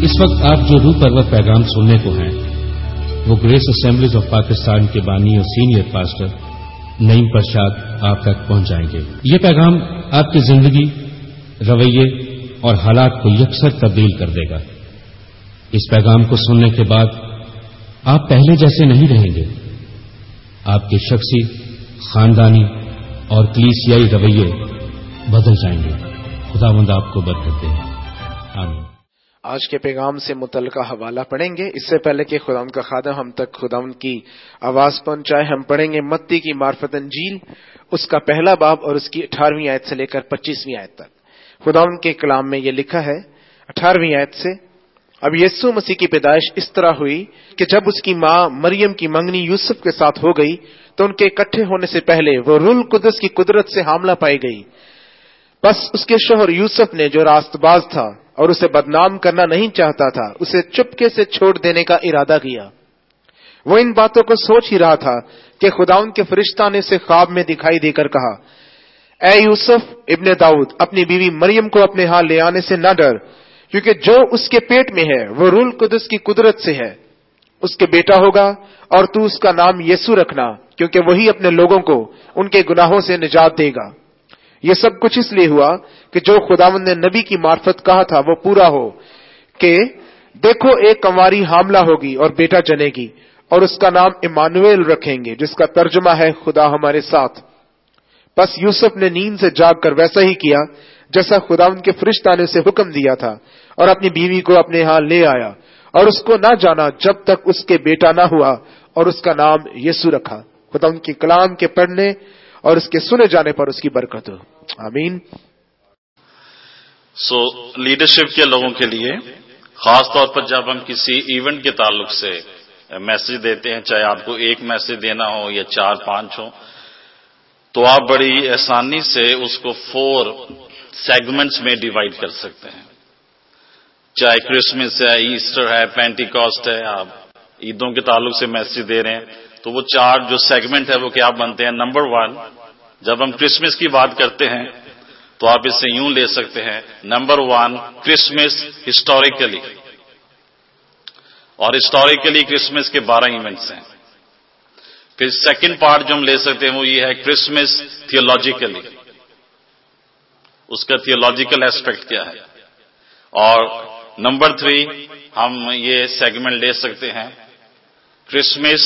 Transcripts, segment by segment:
اس وقت آپ جو روح پرور پیغام سننے کو ہیں وہ گریس اسمبلیز آف پاکستان کے بانی اور سینئر پاسٹر نعیم پرشاد آپ تک پہنچائیں گے۔ یہ پیغام آپ کی زندگی، رویے اور حالات کو یکسر تبدیل کر دے گا۔ اس پیغام کو سننے کے بعد آپ پہلے جیسے نہیں رہیں گے۔ آپ کے شخصی، خاندانی اور کلیسیائی رویے بدل جائیں گے۔ خداوند آپ کو برکت دے۔ آمین۔ آج کے پیغام سے متعلقہ حوالہ پڑھیں گے۔ اس سے پہلے کہ خداوند کا خادم ہم تک خداوند کی آواز پہنچائے، ہم پڑھیں گے متی کی معرفت انجیل، اس کا پہلا باب اور اس کی 18ویں آیت سے لے کر 25ویں آیت تک۔ خداوند کے کلام میں یہ لکھا ہے 18ویں آیت سے، اب یسوع مسیح کی پیدائش اس طرح ہوئی کہ جب اس کی ماں مریم کی منگنی یوسف کے ساتھ ہو گئی تو ان کے اکٹھے ہونے سے پہلے وہ روح القدس کی قدرت سے حاملہ پائی گئی۔ بس اس کے شوہر یوسف نے جو راست باز تھا اور اسے بدنام کرنا نہیں چاہتا تھا، اسے چپکے سے چھوڑ دینے کا ارادہ کیا۔ وہ ان باتوں کو سوچ ہی رہا تھا کہ خداوند کے فرشتہ نے اسے خواب میں دکھائی دے کر کہا، اے یوسف ابن داؤد، اپنی بیوی مریم کو اپنے ہاں لے آنے سے نہ ڈر، کیونکہ جو اس کے پیٹ میں ہے وہ روح القدس کی قدرت سے ہے۔ اس کے بیٹا ہوگا اور تو اس کا نام یسوع رکھنا، کیونکہ وہی اپنے لوگوں کو ان کے گناہوں سے نجات دے گا۔ یہ سب کچھ اس لیے ہوا کہ جو خداوند نے نبی کی معرفت کہا تھا وہ پورا ہو، کہ دیکھو ایک کنواری حاملہ ہوگی اور بیٹا جنے گی اور اس کا نام ایمانویل رکھیں گے، جس کا ترجمہ ہے خدا ہمارے ساتھ۔ بس یوسف نے نیند سے جاگ کر ویسا ہی کیا جیسا خداوند کے فرشتہ نے اسے حکم دیا تھا، اور اپنی بیوی کو اپنے ہاں لے آیا اور اس کو نہ جانا جب تک اس کے بیٹا نہ ہوا، اور اس کا نام یسوع رکھا۔ خداوند کے کلام کے پڑھنے اور اس کے سنے جانے پر اس کی برکت ہو، آمین۔ لیڈرشپ کے لوگوں کے لیے خاص طور پر جب ہم کسی ایونٹ کے تعلق سے میسج دیتے ہیں، چاہے آپ کو ایک میسج دینا ہو یا 4-5 ہو، تو آپ بڑی آسانی سے اس کو 4 سیگمنٹس میں ڈیوائڈ کر سکتے ہیں۔ چاہے کرسمس ہے، ایسٹر ہے، پینٹیکاسٹ ہے، آپ عیدوں کے تعلق سے میسج دے رہے ہیں، تو وہ 4 جو سیگمنٹ ہے وہ کیا بنتے ہیں؟ نمبر 1، جب ہم کرسمس کی بات کرتے ہیں تو آپ اس سے یوں لے سکتے ہیں، نمبر 1 کرسمس ہسٹوریکلی، اور ہسٹوریکلی کرسمس کے 12 ایونٹس ہیں۔ پھر سیکنڈ پارٹ جو ہم لے سکتے ہیں وہ یہ ہے کرسمس تھیولوجیکلی، اس کا تھیولوجیکل ایسپیکٹ کیا ہے۔ اور نمبر 3 ہم یہ سیگمنٹ لے سکتے ہیں کرسمس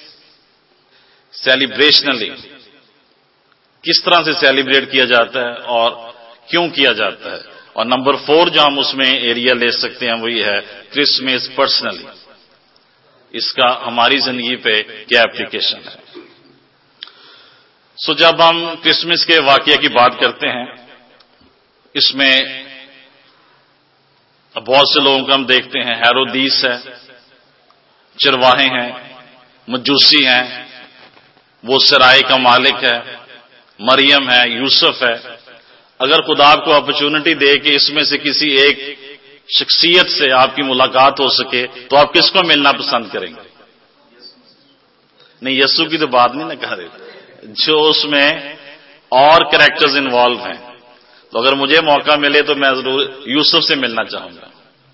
سیلیبریشنلی، کس طرح سے سیلیبریٹ کیا جاتا ہے اور کیوں کیا جاتا ہے۔ اور نمبر 4 جو ہم اس میں ایریا لے سکتے ہیں وہ یہ ہے کرسمس پرسنلی، اس کا ہماری زندگی پہ کیا اپلیکیشن ہے۔ جب ہم کرسمس کے واقعہ کی بات کرتے ہیں، اس میں بہت سے لوگوں کو ہم دیکھتے ہیں، ہیرودیس ہے، چرواہے ہیں، مجوسی ہیں، وہ سرائے کا مالک ہے، مریم ہے، یوسف ہے۔ اگر خدا آپ کو اپرچونٹی دے کہ اس میں سے کسی ایک شخصیت سے آپ کی ملاقات ہو سکے تو آپ کس کو ملنا پسند کریں گے؟ نہیں، یسوع کی تو بات نہیں نہ کر رہے، جو اس میں اور کریکٹرز انوالو ہیں۔ تو اگر مجھے موقع ملے تو میں ضرور یوسف سے ملنا چاہوں گا۔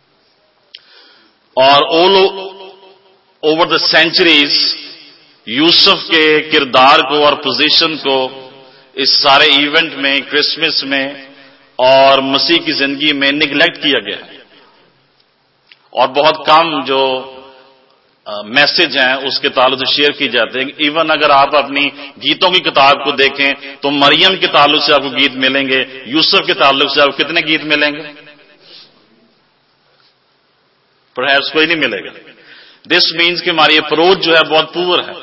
اور آل اوور دا سینچریز یوسف کے کردار کو اور پوزیشن کو اس سارے ایونٹ میں، کرسمس میں اور مسیح کی زندگی میں نگلیکٹ کیا گیا ہے، اور بہت کم جو میسج ہیں اس کے تعلق سے شیئر کی جاتے ہیں۔ ایون اگر آپ اپنی گیتوں کی کتاب کو دیکھیں تو مریم کے تعلق سے آپ کو گیت ملیں گے، یوسف کے تعلق سے آپ کو کتنے گیت ملیں گے؟ پرہیپس کوئی نہیں ملے گا۔ دس مینز کہ ہماری اپروچ جو ہے بہت پور ہے،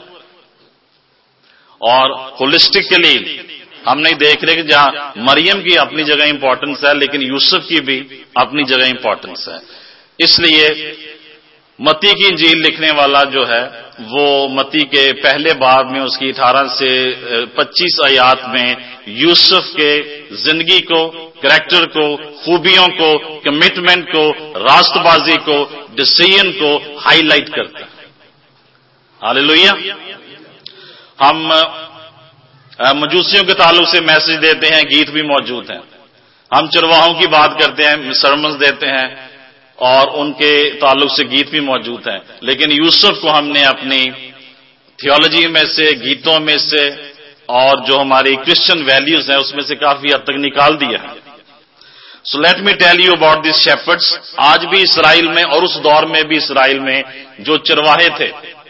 اور ہولسٹکلی ہم نہیں دیکھ رہے کہ جہاں مریم کی اپنی جگہ امپورٹنس ہے لیکن یوسف کی بھی اپنی جگہ امپورٹنس ہے۔ اس لیے متی کی انجیل لکھنے والا جو ہے وہ متی کے پہلے باب میں اس کی 18 سے 25 آیات میں یوسف کے زندگی کو، کریکٹر کو، خوبیوں کو، کمٹمنٹ کو، راست بازی کو، ڈسیژن کو ہائی لائٹ کرتا ہے۔ ہاللیلویا۔ ہم مجوسیوں کے تعلق سے میسج دیتے ہیں، گیت بھی موجود ہیں۔ ہم چرواہوں کی بات کرتے ہیں، سرمنز دیتے ہیں، اور ان کے تعلق سے گیت بھی موجود ہیں، لیکن یوسف کو ہم نے اپنی تھیولوجی میں سے، گیتوں میں سے، اور جو ہماری کرسچن ویلیوز ہیں اس میں سے کافی حد تک نکال دیا ہے. So let me tell you about these shepherds. آج بھی اسرائیل میں اور اس دور میں بھی اسرائیل میں جو چرواہے تھے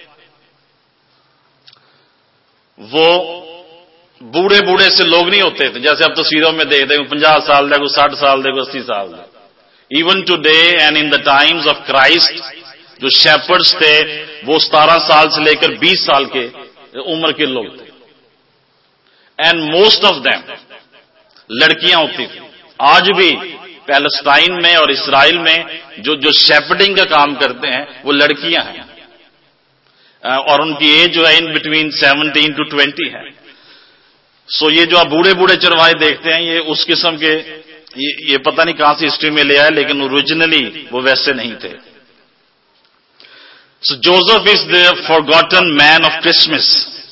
وہ بوڑھے بوڑھے سے لوگ نہیں ہوتے تھے جیسے آپ تصویروں میں دیکھتے ہیں 50 سال دے، کوئی 60 سال دے، کوئی 80 سال دے. Even today and in the times of Christ جو شیپرڈس تھے وہ 17 سال سے لے کر 20 سال کے عمر کے لوگ تھے. اینڈ موسٹ آف دیم لڑکیاں ہوتی تھیں. آج بھی پیلسٹائن میں اور اسرائیل میں جو شیپرڈنگ کا کام کرتے ہیں وہ لڑکیاں ہیں، اور ان کی ایج جو ہے ان بٹوین 17 to 20 ہے. سو یہ جو آپ بوڑھے بوڑھے چرواہے دیکھتے ہیں یہ اس قسم کے، یہ پتہ نہیں کہاں سے ہسٹری میں لے آئے، لیکن اوریجنلی وہ ویسے نہیں تھے. So Joseph is the forgotten man of Christmas.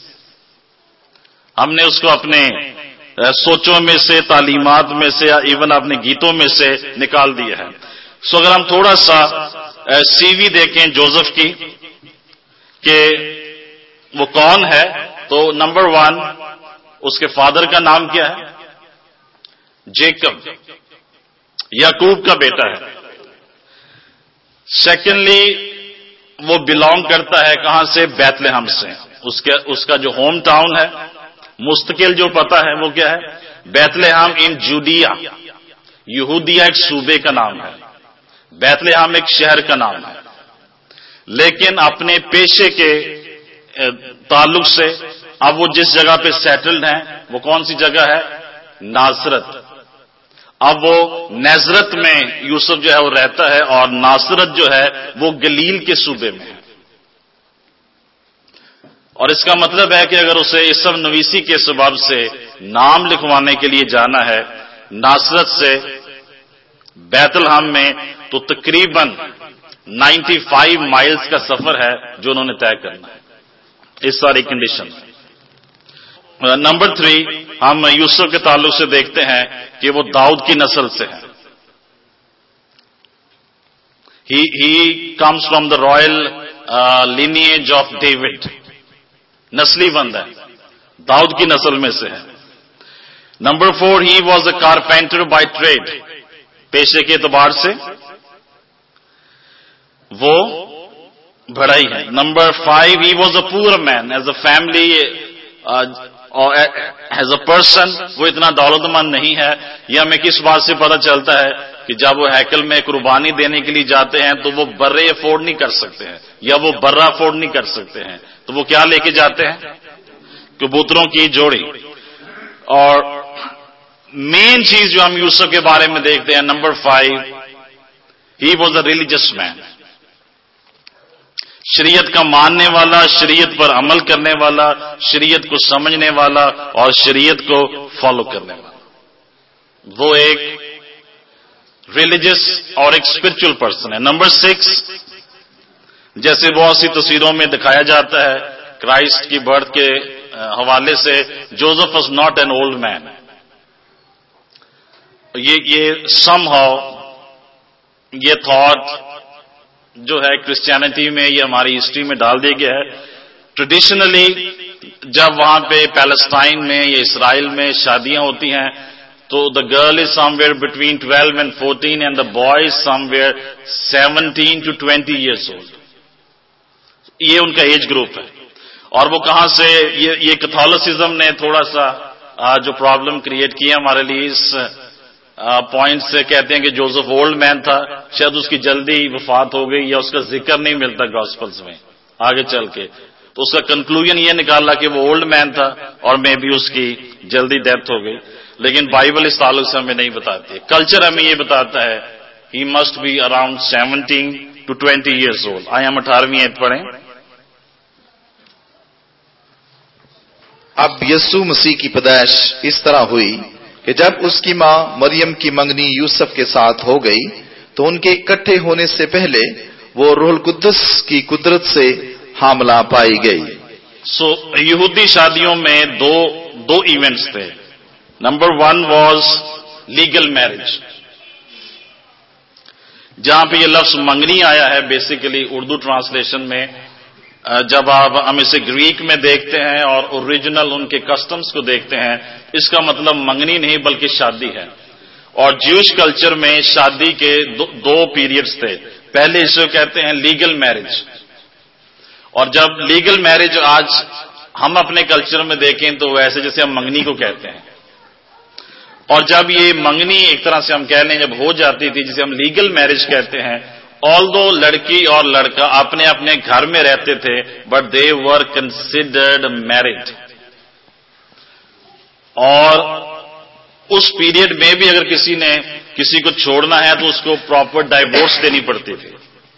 ہم نے اس کو اپنے سوچوں میں سے، تعلیمات میں سے، ایون اپنے گیتوں میں سے نکال دیا ہے. سو اگر ہم تھوڑا سا سی وی دیکھیں جوزف کی کہ وہ کون ہے، تو نمبر 1 اس کے فادر کا نام کیا ہے؟ جیکب، یعقوب کا بیٹا ہے. سیکنڈلی وہ بلانگ کرتا ہے کہاں سے؟ بیت لحم سے. اس کا جو ہوم ٹاؤن ہے، مستقل جو پتہ ہے وہ کیا ہے؟ بیت لحم ان جوڈیا. یہودیہ ایک صوبے کا نام ہے، بیت لحم ایک شہر کا نام ہے. لیکن اپنے پیشے کے تعلق سے اب وہ جس جگہ پہ سیٹلڈ ہیں وہ کون سی جگہ ہے؟ ناصرت. اب وہ نازرت میں یوسف جو ہے وہ رہتا ہے، اور ناصرت جو ہے وہ گلیل کے صوبے میں ہے. اور اس کا مطلب ہے کہ اگر اسے اسم نویسی کے سبب سے نام لکھوانے کے لیے جانا ہے ناصرت سے بیت لحم میں، تو تقریباً 95 مائلز کا سفر ہے جو انہوں نے طے کرنا ہے اس ساری کنڈیشن میں. نمبر 3 ہم یوسف کے تعلق سے دیکھتے ہیں کہ وہ داؤد کی نسل سے ہے. He comes from the royal lineage of David. نسلی بند ہے، داؤد کی نسل میں سے ہے. Number 4 he was a carpenter by trade. پیشے کے اعتبار سے وہ بڑھائی ہے. Number 5 he was a poor man. As a family اور ایز اے پرسن وہ اتنا دولت مند نہیں ہے. یہ ہمیں کس بات سے پتہ چلتا ہے کہ جب وہ ہیکل میں قربانی دینے کے لیے جاتے ہیں تو وہ برے افورڈ نہیں کر سکتے ہیں، یا وہ برا افورڈ نہیں کر سکتے ہیں، تو وہ کیا لے کے جاتے ہیں؟ کبوتروں کی جوڑی. اور مین چیز جو ہم یوسف کے بارے میں دیکھتے ہیں number 5 he was a religious man. شریعت کا ماننے والا، شریعت پر عمل کرنے والا، شریعت کو سمجھنے والا اور شریعت کو فالو کرنے والا. وہ ایک ریلیجس اور ایک اسپرچل پرسن ہے. نمبر 6 جیسے بہت سی تصویروں میں دکھایا جاتا ہے کرائسٹ کی برتھ کے حوالے سے، Joseph was not an old man. یہ سم ہاؤ یہ تھاٹ جو ہے کرسچینٹی میں، یہ ہماری ہسٹری میں ڈال دیا گیا ہے. ٹریڈیشنلی جب وہاں پہ پیلسٹائن میں یا اسرائیل میں شادیاں ہوتی ہیں تو the girl is somewhere between 12 and 14 and the boy is somewhere 17 to 20 years old. یہ ان کا ایج گروپ ہے. اور وہ کہاں سے یہ کیتھولسزم نے تھوڑا سا جو پرابلم کریٹ کی ہے ہمارے لیے اس پوائنٹ سے. کہتے ہیں کہ جوزف اولڈ مین تھا، شاید اس کی جلدی وفات ہو گئی یا اس کا ذکر نہیں ملتا گاسپلز میں آگے چل کے، تو اس کا کنکلوژن یہ نکالا کہ وہ اولڈ مین تھا اور میں بھی اس کی جلدی ڈیتھ ہو گئی. لیکن بائبل اس تعلق سے ہمیں نہیں بتاتی. کلچر ہمیں یہ بتاتا ہے he must be around 17 to 20 years old. آئے ہم 18ویں آیت پڑھیں. اب یسوع مسیح کی پیدائش اس طرح ہوئی کہ جب اس کی ماں مریم کی منگنی یوسف کے ساتھ ہو گئی تو ان کے اکٹھے ہونے سے پہلے وہ روح القدس کی قدرت سے حاملہ پائی گئی. یہودی شادیوں میں دو ایونٹس تھے. Number 1 was legal marriage. جہاں پہ یہ لفظ منگنی آیا ہے بیسیکلی اردو ٹرانسلیشن میں، جب آپ ہم اسے گریک میں دیکھتے ہیں اور اوریجنل ان کے کسٹمز کو دیکھتے ہیں، اس کا مطلب منگنی نہیں بلکہ شادی ہے. اور جیوش کلچر میں شادی کے دو پیریڈز تھے. پہلے اسے کہتے ہیں لیگل میرج، اور جب لیگل میرج آج ہم اپنے کلچر میں دیکھیں تو ویسے جیسے ہم منگنی کو کہتے ہیں. اور جب یہ منگنی ایک طرح سے ہم کہہ لیں جب ہو جاتی تھی جسے ہم لیگل میرج کہتے ہیں، آلدو لڑکی اور لڑکا اپنے اپنے گھر میں رہتے تھے but they were considered married. اور اس پیریڈ میں بھی اگر کسی نے کسی کو چھوڑنا ہے تو اس کو پراپر ڈائیورس دینی پڑتی تھی.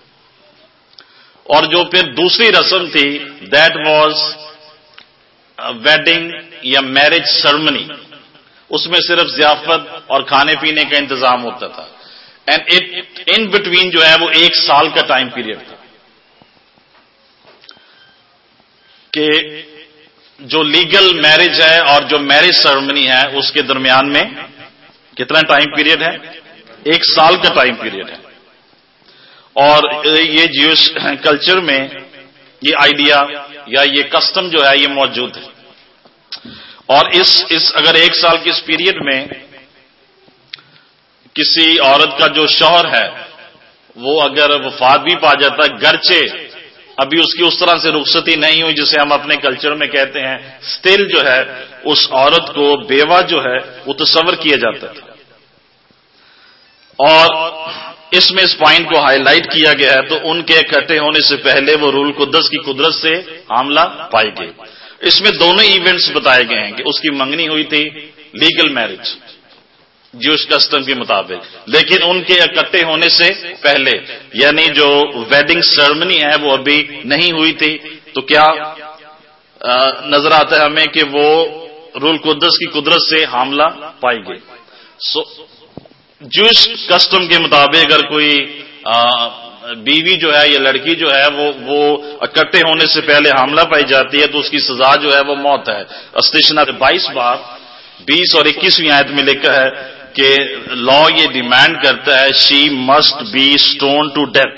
اور جو پھر دوسری رسم تھی دیٹ واز ویڈنگ یا میرج سرمنی، اس میں صرف ضیافت اور کھانے پینے کا انتظام ہوتا تھا. اینڈ ان بٹوین جو ہے وہ 1 سال کا ٹائم پیریڈ تھا کہ جو لیگل میرج ہے اور جو میرج سرمنی ہے اس کے درمیان میں کتنا ٹائم پیریڈ ہے؟ 1 سال کا ٹائم پیریڈ ہے. اور یہ جیوش کلچر میں یہ آئیڈیا یا یہ کسٹم جو ہے یہ موجود ہے. اور اس اگر 1 سال کے اس پیریڈ میں کسی عورت کا جو شوہر ہے وہ اگر وفات بھی پا جاتا ہے، گرچہ ابھی اس کی اس طرح سے رخصتی نہیں ہوئی جسے ہم اپنے کلچر میں کہتے ہیں، سٹل جو ہے اس عورت کو بیوہ جو ہے وہ تصور کیا جاتا تھا. اور اس میں اس پوائنٹ کو ہائی لائٹ کیا گیا ہے تو ان کے اکٹھے ہونے سے پہلے وہ روح القدس کی قدرت سے حاملہ پائی گئی. اس میں دونوں ایونٹس بتائے گئے ہیں کہ اس کی منگنی ہوئی تھی لیگل میرج جوش کسٹم کے مطابق، لیکن ان کے اکٹھے ہونے سے پہلے یعنی جو ویڈنگ سرمنی ہے وہ ابھی نہیں ہوئی تھی. تو کیا نظر آتا ہے ہمیں کہ وہ روح القدس کی قدرت سے حاملہ پائی گئی. جوش کسٹم کے مطابق اگر کوئی بیوی جو ہے یا لڑکی جو ہے وہ اکٹھے ہونے سے پہلے حاملہ پائی جاتی ہے تو اس کی سزا جو ہے وہ موت ہے. استشنا 22 باب 20 اور 21ویں آیت میں لکھا ہے کہ لا یہ ڈیمانڈ کرتا ہے she must be stone to death.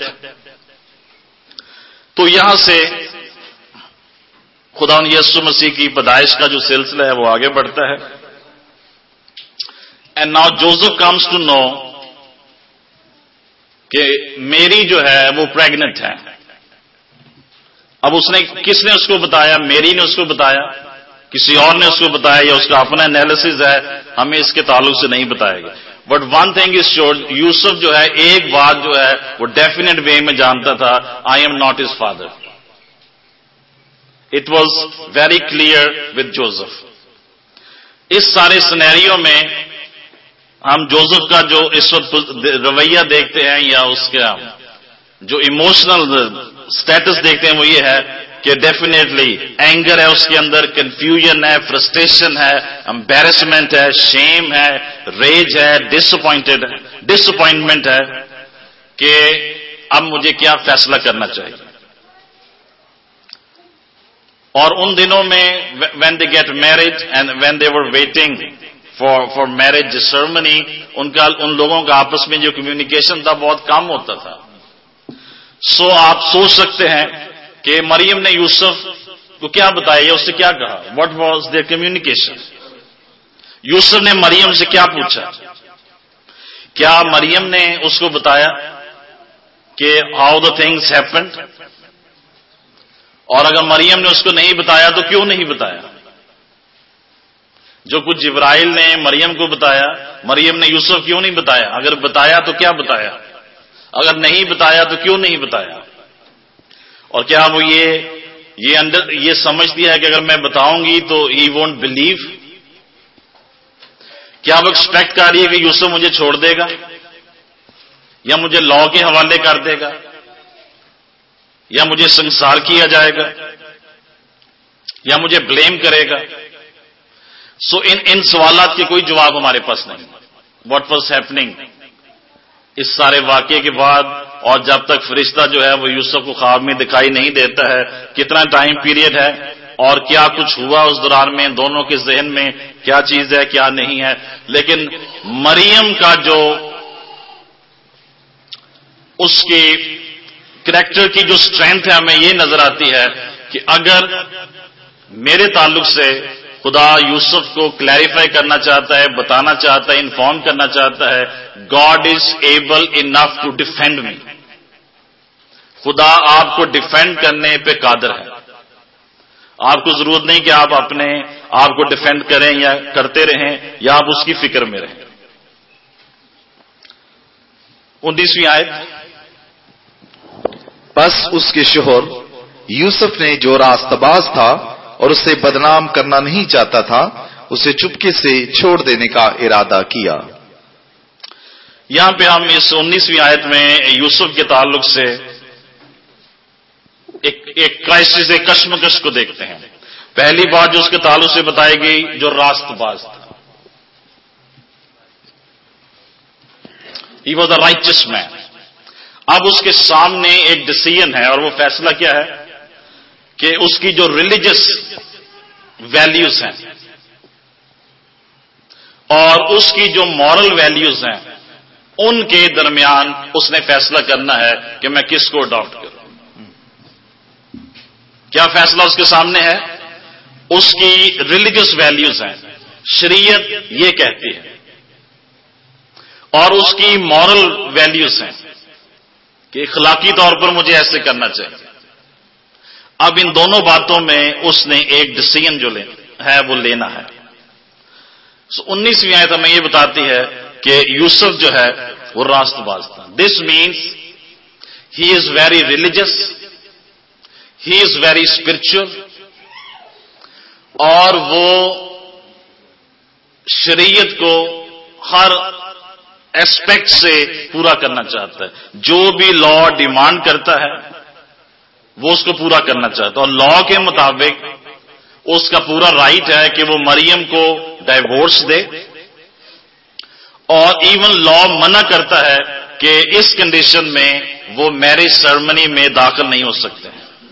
تو یہاں سے خدا یسوع مسیح کی پیدائش کا جو سلسلہ ہے وہ آگے بڑھتا ہے. And now Joseph comes to know کہ میری جو ہے وہ پریگننٹ ہے. اب اس نے کس نے اس کو بتایا؟ میری نے اس کو بتایا، کسی اور نے اس کو بتایا، یا اس کا اپنا انالیسز ہے، ہمیں اس کے تعلق سے نہیں بتائے گا. But one thing is sure, یوسف جو ہے ایک بات جو ہے وہ ڈیفینیٹ وے میں جانتا تھا، I am not his father. It was very clear with Joseph. اس سارے سینیریو میں ہم جوزف کا جو اس وقت رویہ دیکھتے ہیں یا اس کا جو ایموشنل سٹیٹس دیکھتے ہیں وہ یہ ہے کہ ڈیفینیٹلی اینگر ہے اس کے اندر، کنفیوژن ہے، فرسٹریشن ہے، امبیرسمنٹ ہے، شیم ہے، ریج ہے، ڈسپوائنٹمنٹ ہے کہ اب مجھے کیا فیصلہ کرنا چاہیے. اور ان دنوں میں when they get married and when they were waiting for marriage ceremony, ان لوگوں کا آپس میں جو کمیونیکیشن تھا بہت کم ہوتا تھا. سو آپ سوچ سکتے ہیں کہ مریم نے یوسف کو کیا بتایا، اس سے کیا کہا، واٹ واز دیئر کمیونیکیشن. یوسف نے مریم سے کیا پوچھا؟ کیا مریم نے اس کو بتایا کہ ہاؤ دا تھنگس ہیپنڈ؟ اور اگر مریم نے اس کو نہیں بتایا تو کیوں نہیں بتایا؟ جو کچھ جبرائیل نے مریم کو بتایا، مریم نے یوسف کیوں نہیں بتایا؟ اگر بتایا تو کیا بتایا؟ اگر نہیں بتایا تو کیوں نہیں بتایا؟ اور کیا وہ یہ سمجھتی ہے کہ اگر میں بتاؤں گی تو ہی وونٹ بلیو؟ کیا وہ ایکسپیکٹ کر رہی ہے کہ یوسف مجھے چھوڑ دے گا، یا مجھے لا کے حوالے کر دے گا، یا مجھے سنسار کیا جائے گا، یا مجھے بلیم کرے گا؟ سو ان سوالات کے کوئی جواب ہمارے پاس نہیں. واٹ واز ہیپننگ اس سارے واقعے کے بعد، اور جب تک فرشتہ جو ہے وہ یوسف کو خواب میں دکھائی نہیں دیتا ہے، کتنا ٹائم پیریڈ ہے اور کیا کچھ ہوا اس دوران میں، دونوں کے ذہن میں کیا چیز ہے کیا نہیں ہے. لیکن مریم کا جو اس کی کریکٹر کی جو اسٹرینتھ ہے ہمیں یہ نظر آتی ہے کہ اگر میرے تعلق سے خدا یوسف کو کلیریفائی کرنا چاہتا ہے، بتانا چاہتا ہے، انفارم کرنا چاہتا ہے، God is able enough to defend me, خدا آپ کو ڈیفینڈ کرنے پہ قادر ہے. آپ کو ضرورت نہیں کہ آپ اپنے آپ کو ڈیفینڈ کریں یا کرتے رہیں یا آپ اس کی فکر میں رہیں. 19ویں آیت. بس اس کے شوہر یوسف نے جو راست باز تھا اور اسے بدنام کرنا نہیں چاہتا تھا، اسے چپکے سے چھوڑ دینے کا ارادہ کیا. یہاں پہ ہم اس 19ویں آیت میں یوسف کے تعلق سے ایک کرائسس، ایک کشمکش کو دیکھتے ہیں. پہلی بات جو اس کے تعلق سے بتائی گئی، جو راست باز تھا. He was a righteous man. اب اس کے سامنے ایک ڈیسیژن ہے، اور وہ فیصلہ کیا ہے کہ اس کی جو ریلیجس ویلیوز ہیں اور اس کی جو مورل ویلیوز ہیں، ان کے درمیان اس نے فیصلہ کرنا ہے کہ میں کس کو اڈاپٹ کروں. کیا فیصلہ اس کے سامنے ہے؟ اس کی ریلیجس ویلیوز ہیں، شریعت یہ کہتی ہے، اور اس کی مورل ویلیوز ہیں کہ اخلاقی طور پر مجھے ایسے کرنا چاہیے. اب ان دونوں باتوں میں اس نے ایک ڈیسیژن جو ہے وہ لینا ہے. 19ویں آیت ہمیں یہ بتاتی ہے کہ یوسف جو ہے وہ راست باز تھا. This means he is very religious, he is very spiritual, اور وہ شریعت کو ہر ایسپیکٹ سے پورا کرنا چاہتا ہے. جو بھی لا ڈیمانڈ کرتا ہے وہ اس کو پورا کرنا چاہتا ہے، اور لا کے مطابق اس کا پورا رائٹ ہے کہ وہ مریم کو ڈائیورس دے، اور ایون لا منع کرتا ہے کہ اس کنڈیشن میں وہ میرج سرمنی میں داخل نہیں ہو سکتے.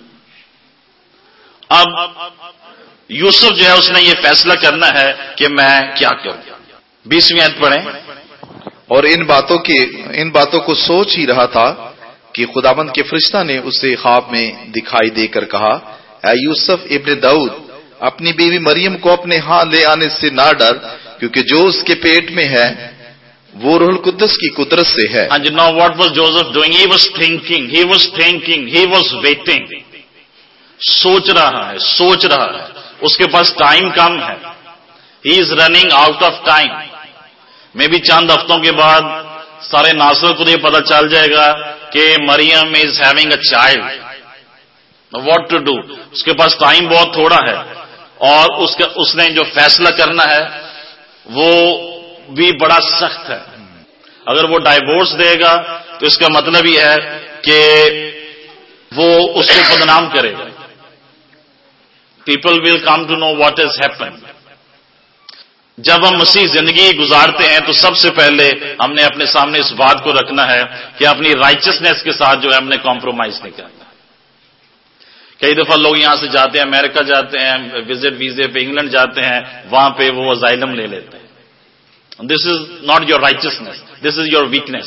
اب یوسف جو ہے اس نے یہ فیصلہ کرنا ہے کہ میں کیا کروں. 20ویں آیت پڑھیں. اور ان باتوں کو سوچ ہی رہا تھا کہ خداوند کے فرشتہ نے اسے خواب میں دکھائی دے کر کہا، اے یوسف ابن داؤد، اپنی بیوی مریم کو اپنے ہاں لے آنے سے نہ ڈر، کیونکہ جو اس کے پیٹ میں ہے وہ روح القدس کی قدرت سے ہے. And you know what was Joseph doing? He was thinking, he was waiting. سوچ رہا ہے. اس کے پاس ٹائم کم ہے. He is running out of time. میں بھی چند ہفتوں کے بعد سارے ناصر کو یہ پتا چل جائے گا کہ مریم is having a child. What to do? اس کے پاس ٹائم بہت تھوڑا ہے، اور اس نے جو فیصلہ کرنا ہے وہ بھی بڑا سخت ہے. اگر وہ ڈائیورس دے گا تو اس کا مطلب یہ ہے کہ وہ اس کو بدنام کرے گا. People will come to know what is happen. جب ہم مسیح زندگی گزارتے ہیں تو سب سے پہلے ہم نے اپنے سامنے اس بات کو رکھنا ہے کہ اپنی رائچسنس کے ساتھ جو ہے ہم نے کمپرومائز نہیں کرنا. کئی دفعہ لوگ یہاں سے جاتے ہیں، امریکہ جاتے ہیں وزٹ ویزے پہ، انگلینڈ جاتے ہیں، وہاں پہ وہ ازائلم لے لیتے ہیں. This is not your righteousness, this is your weakness.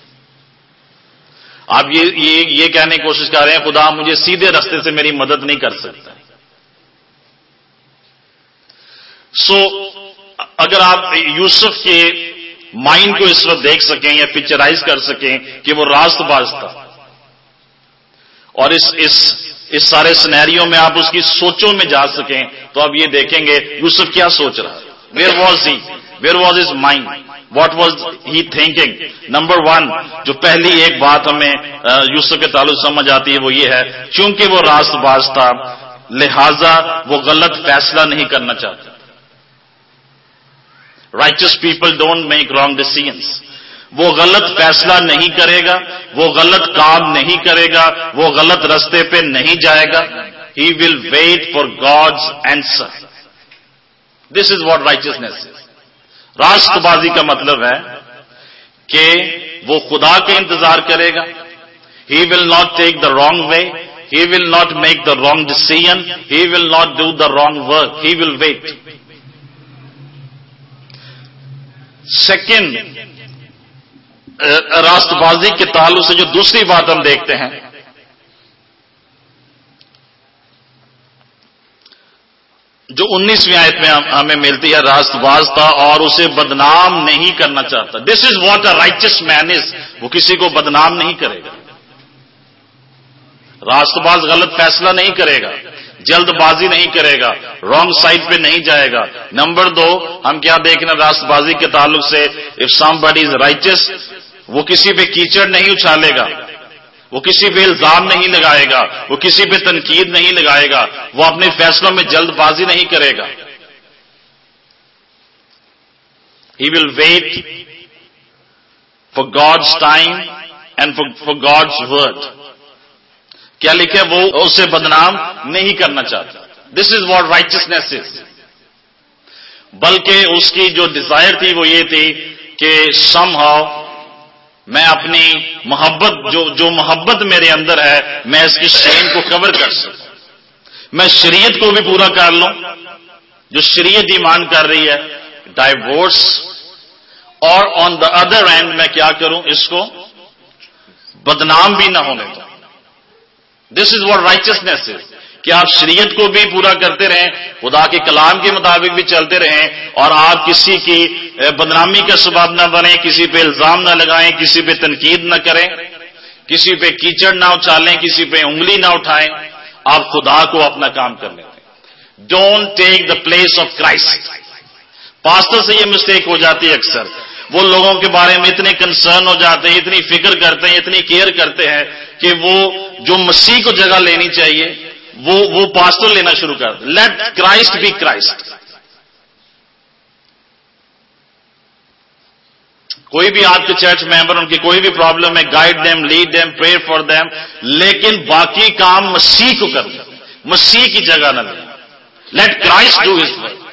آپ یہ کہنے کی کوشش کر رہے ہیں خدا مجھے سیدھے راستے سے میری مدد نہیں کر سکتا. اگر آپ یوسف کے مائنڈ کو اس وقت دیکھ سکیں یا پکچرائز کر سکیں کہ وہ راست باز تھا، اور اس سارے سینیریو میں آپ اس کی سوچوں میں جا سکیں، تو آپ یہ دیکھیں گے یوسف کیا سوچ رہا ہے. Where was he? Where was his mind? What was he thinking? Number 1 جو پہلی ایک بات ہمیں یوسف کے تعلق سمجھ آتی ہے وہ یہ ہے، چونکہ وہ راست باز تھا لہذا وہ غلط فیصلہ نہیں کرنا چاہتا. Righteous people don't make wrong decisions. وہ غلط فیصلہ نہیں کرے گا، وہ غلط کام نہیں کرے گا، وہ غلط راستے پہ نہیں جائے گا. He will wait for God's answer. This is what righteousness is. راست بازی کا مطلب ہے کہ وہ خدا کا انتظار کرے گا. He will not take the wrong way. He will not make the wrong decision. He will not do the wrong work. He will wait. Second راست بازی کے تعلق سے جو دوسری بات ہم دیکھتے ہیں، جو 19ویں آیت میں ہمیں ملتی ہے، راست باز تھا اور اسے بدنام نہیں کرنا چاہتا. This is what a righteous man is. وہ کسی کو بدنام نہیں کرے گا. راست باز غلط فیصلہ نہیں کرے گا، جلد بازی نہیں کرے گا، رانگ سائڈ پہ نہیں جائے گا. نمبر 2 ہم کیا دیکھنا راست بازی کے تعلق سے، اف somebody is righteous، وہ کسی پہ کیچڑ نہیں اچھالے گا، وہ کسی پہ الزام نہیں لگائے گا، وہ کسی پہ تنقید نہیں لگائے گا، وہ اپنے فیصلوں میں جلد بازی نہیں کرے گا. He will wait for God's time and for God's word. کیا لکھے؟ وہ اسے بدنام نہیں کرنا چاہتا. This is what righteousness is. بلکہ اس کی جو ڈیزائر تھی وہ یہ تھی کہ somehow میں اپنی محبت جو محبت میرے اندر ہے میں اس کی شین کو کور کر سکوں، میں شریعت کو بھی پورا کر لوں جو شریعت ایمان کر رہی ہے، ڈائیورس، اور آن دا ادر اینڈ میں کیا کروں، اس کو بدنام بھی نہ ہونے دوں. دس از واٹ رائچسنس از، کہ آپ شریعت کو بھی پورا کرتے رہیں، خدا کے کلام کے مطابق بھی چلتے رہیں، اور آپ کسی کی بدنامی کا سبب نہ بنیں، کسی پہ الزام نہ لگائیں، کسی پہ تنقید نہ کریں، کسی پہ کیچڑ نہ اچالیں، کسی پہ انگلی نہ اٹھائیں. آپ خدا کو اپنا کام کر لیتے ہیں. Don't take the place of Christ. Pastor سے یہ مسٹیک ہو جاتی ہے اکثر، وہ لوگوں کے بارے میں اتنے کنسرن ہو جاتے ہیں، اتنی فکر کرتے ہیں، اتنی کیئر کرتے ہیں کہ وہ جو مسیح کو جگہ لینی چاہیے وہ پاسٹر لینا شروع کر دیں. Let Christ be Christ. کوئی بھی آپ کے چرچ ممبر، ان کی کوئی بھی پرابلم ہے، guide them, lead them, pray for them, لیکن باقی کام مسیح کو کر دیں، مسیح کی جگہ نہ لیں. Let Christ do his work.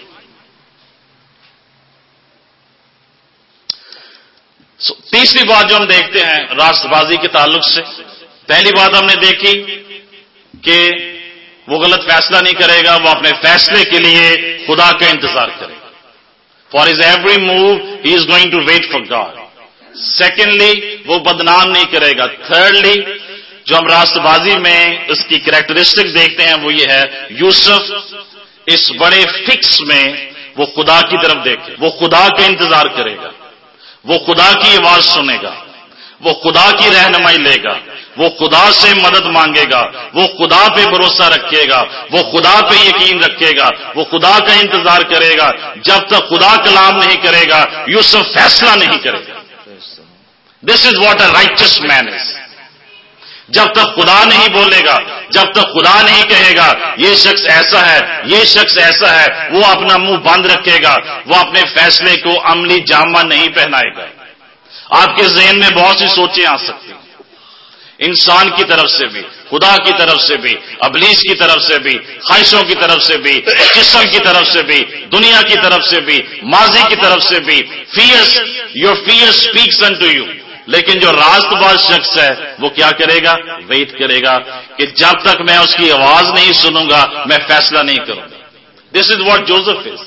تیسری بات جو ہم دیکھتے ہیں راست بازی کے تعلق سے، پہلی بات ہم نے دیکھی کہ وہ غلط فیصلہ نہیں کرے گا، وہ اپنے فیصلے کے لیے خدا کا انتظار کرے گا. For his every move he is going to wait for God. Secondly وہ بدنام نہیں کرے گا. تھرڈلی جو ہم راست بازی میں اس کی کریکٹرسٹک دیکھتے ہیں وہ یہ ہے، یوسف اس بڑے فکس میں وہ خدا کی طرف دیکھے، وہ خدا کا انتظار کرے گا، وہ خدا کی آواز سنے گا، وہ خدا کی رہنمائی لے گا، وہ خدا سے مدد مانگے گا، وہ خدا پہ بھروسہ رکھے گا، وہ خدا پہ یقین رکھے گا، وہ خدا کا انتظار کرے گا. جب تک خدا کلام نہیں کرے گا یوسف فیصلہ نہیں کرے گا. This is what a righteous man از. جب تک خدا نہیں بولے گا، جب تک خدا نہیں کہے گا یہ شخص ایسا ہے، یہ شخص ایسا ہے، وہ اپنا منہ بند رکھے گا، وہ اپنے فیصلے کو عملی جامہ نہیں پہنائے گا. آپ کے ذہن میں بہت سی سوچیں آ سکتی ہیں، انسان کی طرف سے بھی، خدا کی طرف سے بھی، ابلیس کی طرف سے بھی، خواہشوں کی طرف سے بھی، جسم کی طرف سے بھی، دنیا کی طرف سے بھی، ماضی کی طرف سے بھی. Fears, your fear speaks into you. لیکن جو راست باز شخص ہے وہ کیا کرے گا؟ ویٹ کرے گا کہ جب تک میں اس کی آواز نہیں سنوں گا میں فیصلہ نہیں کروں گا. دس از واٹ جوزف از.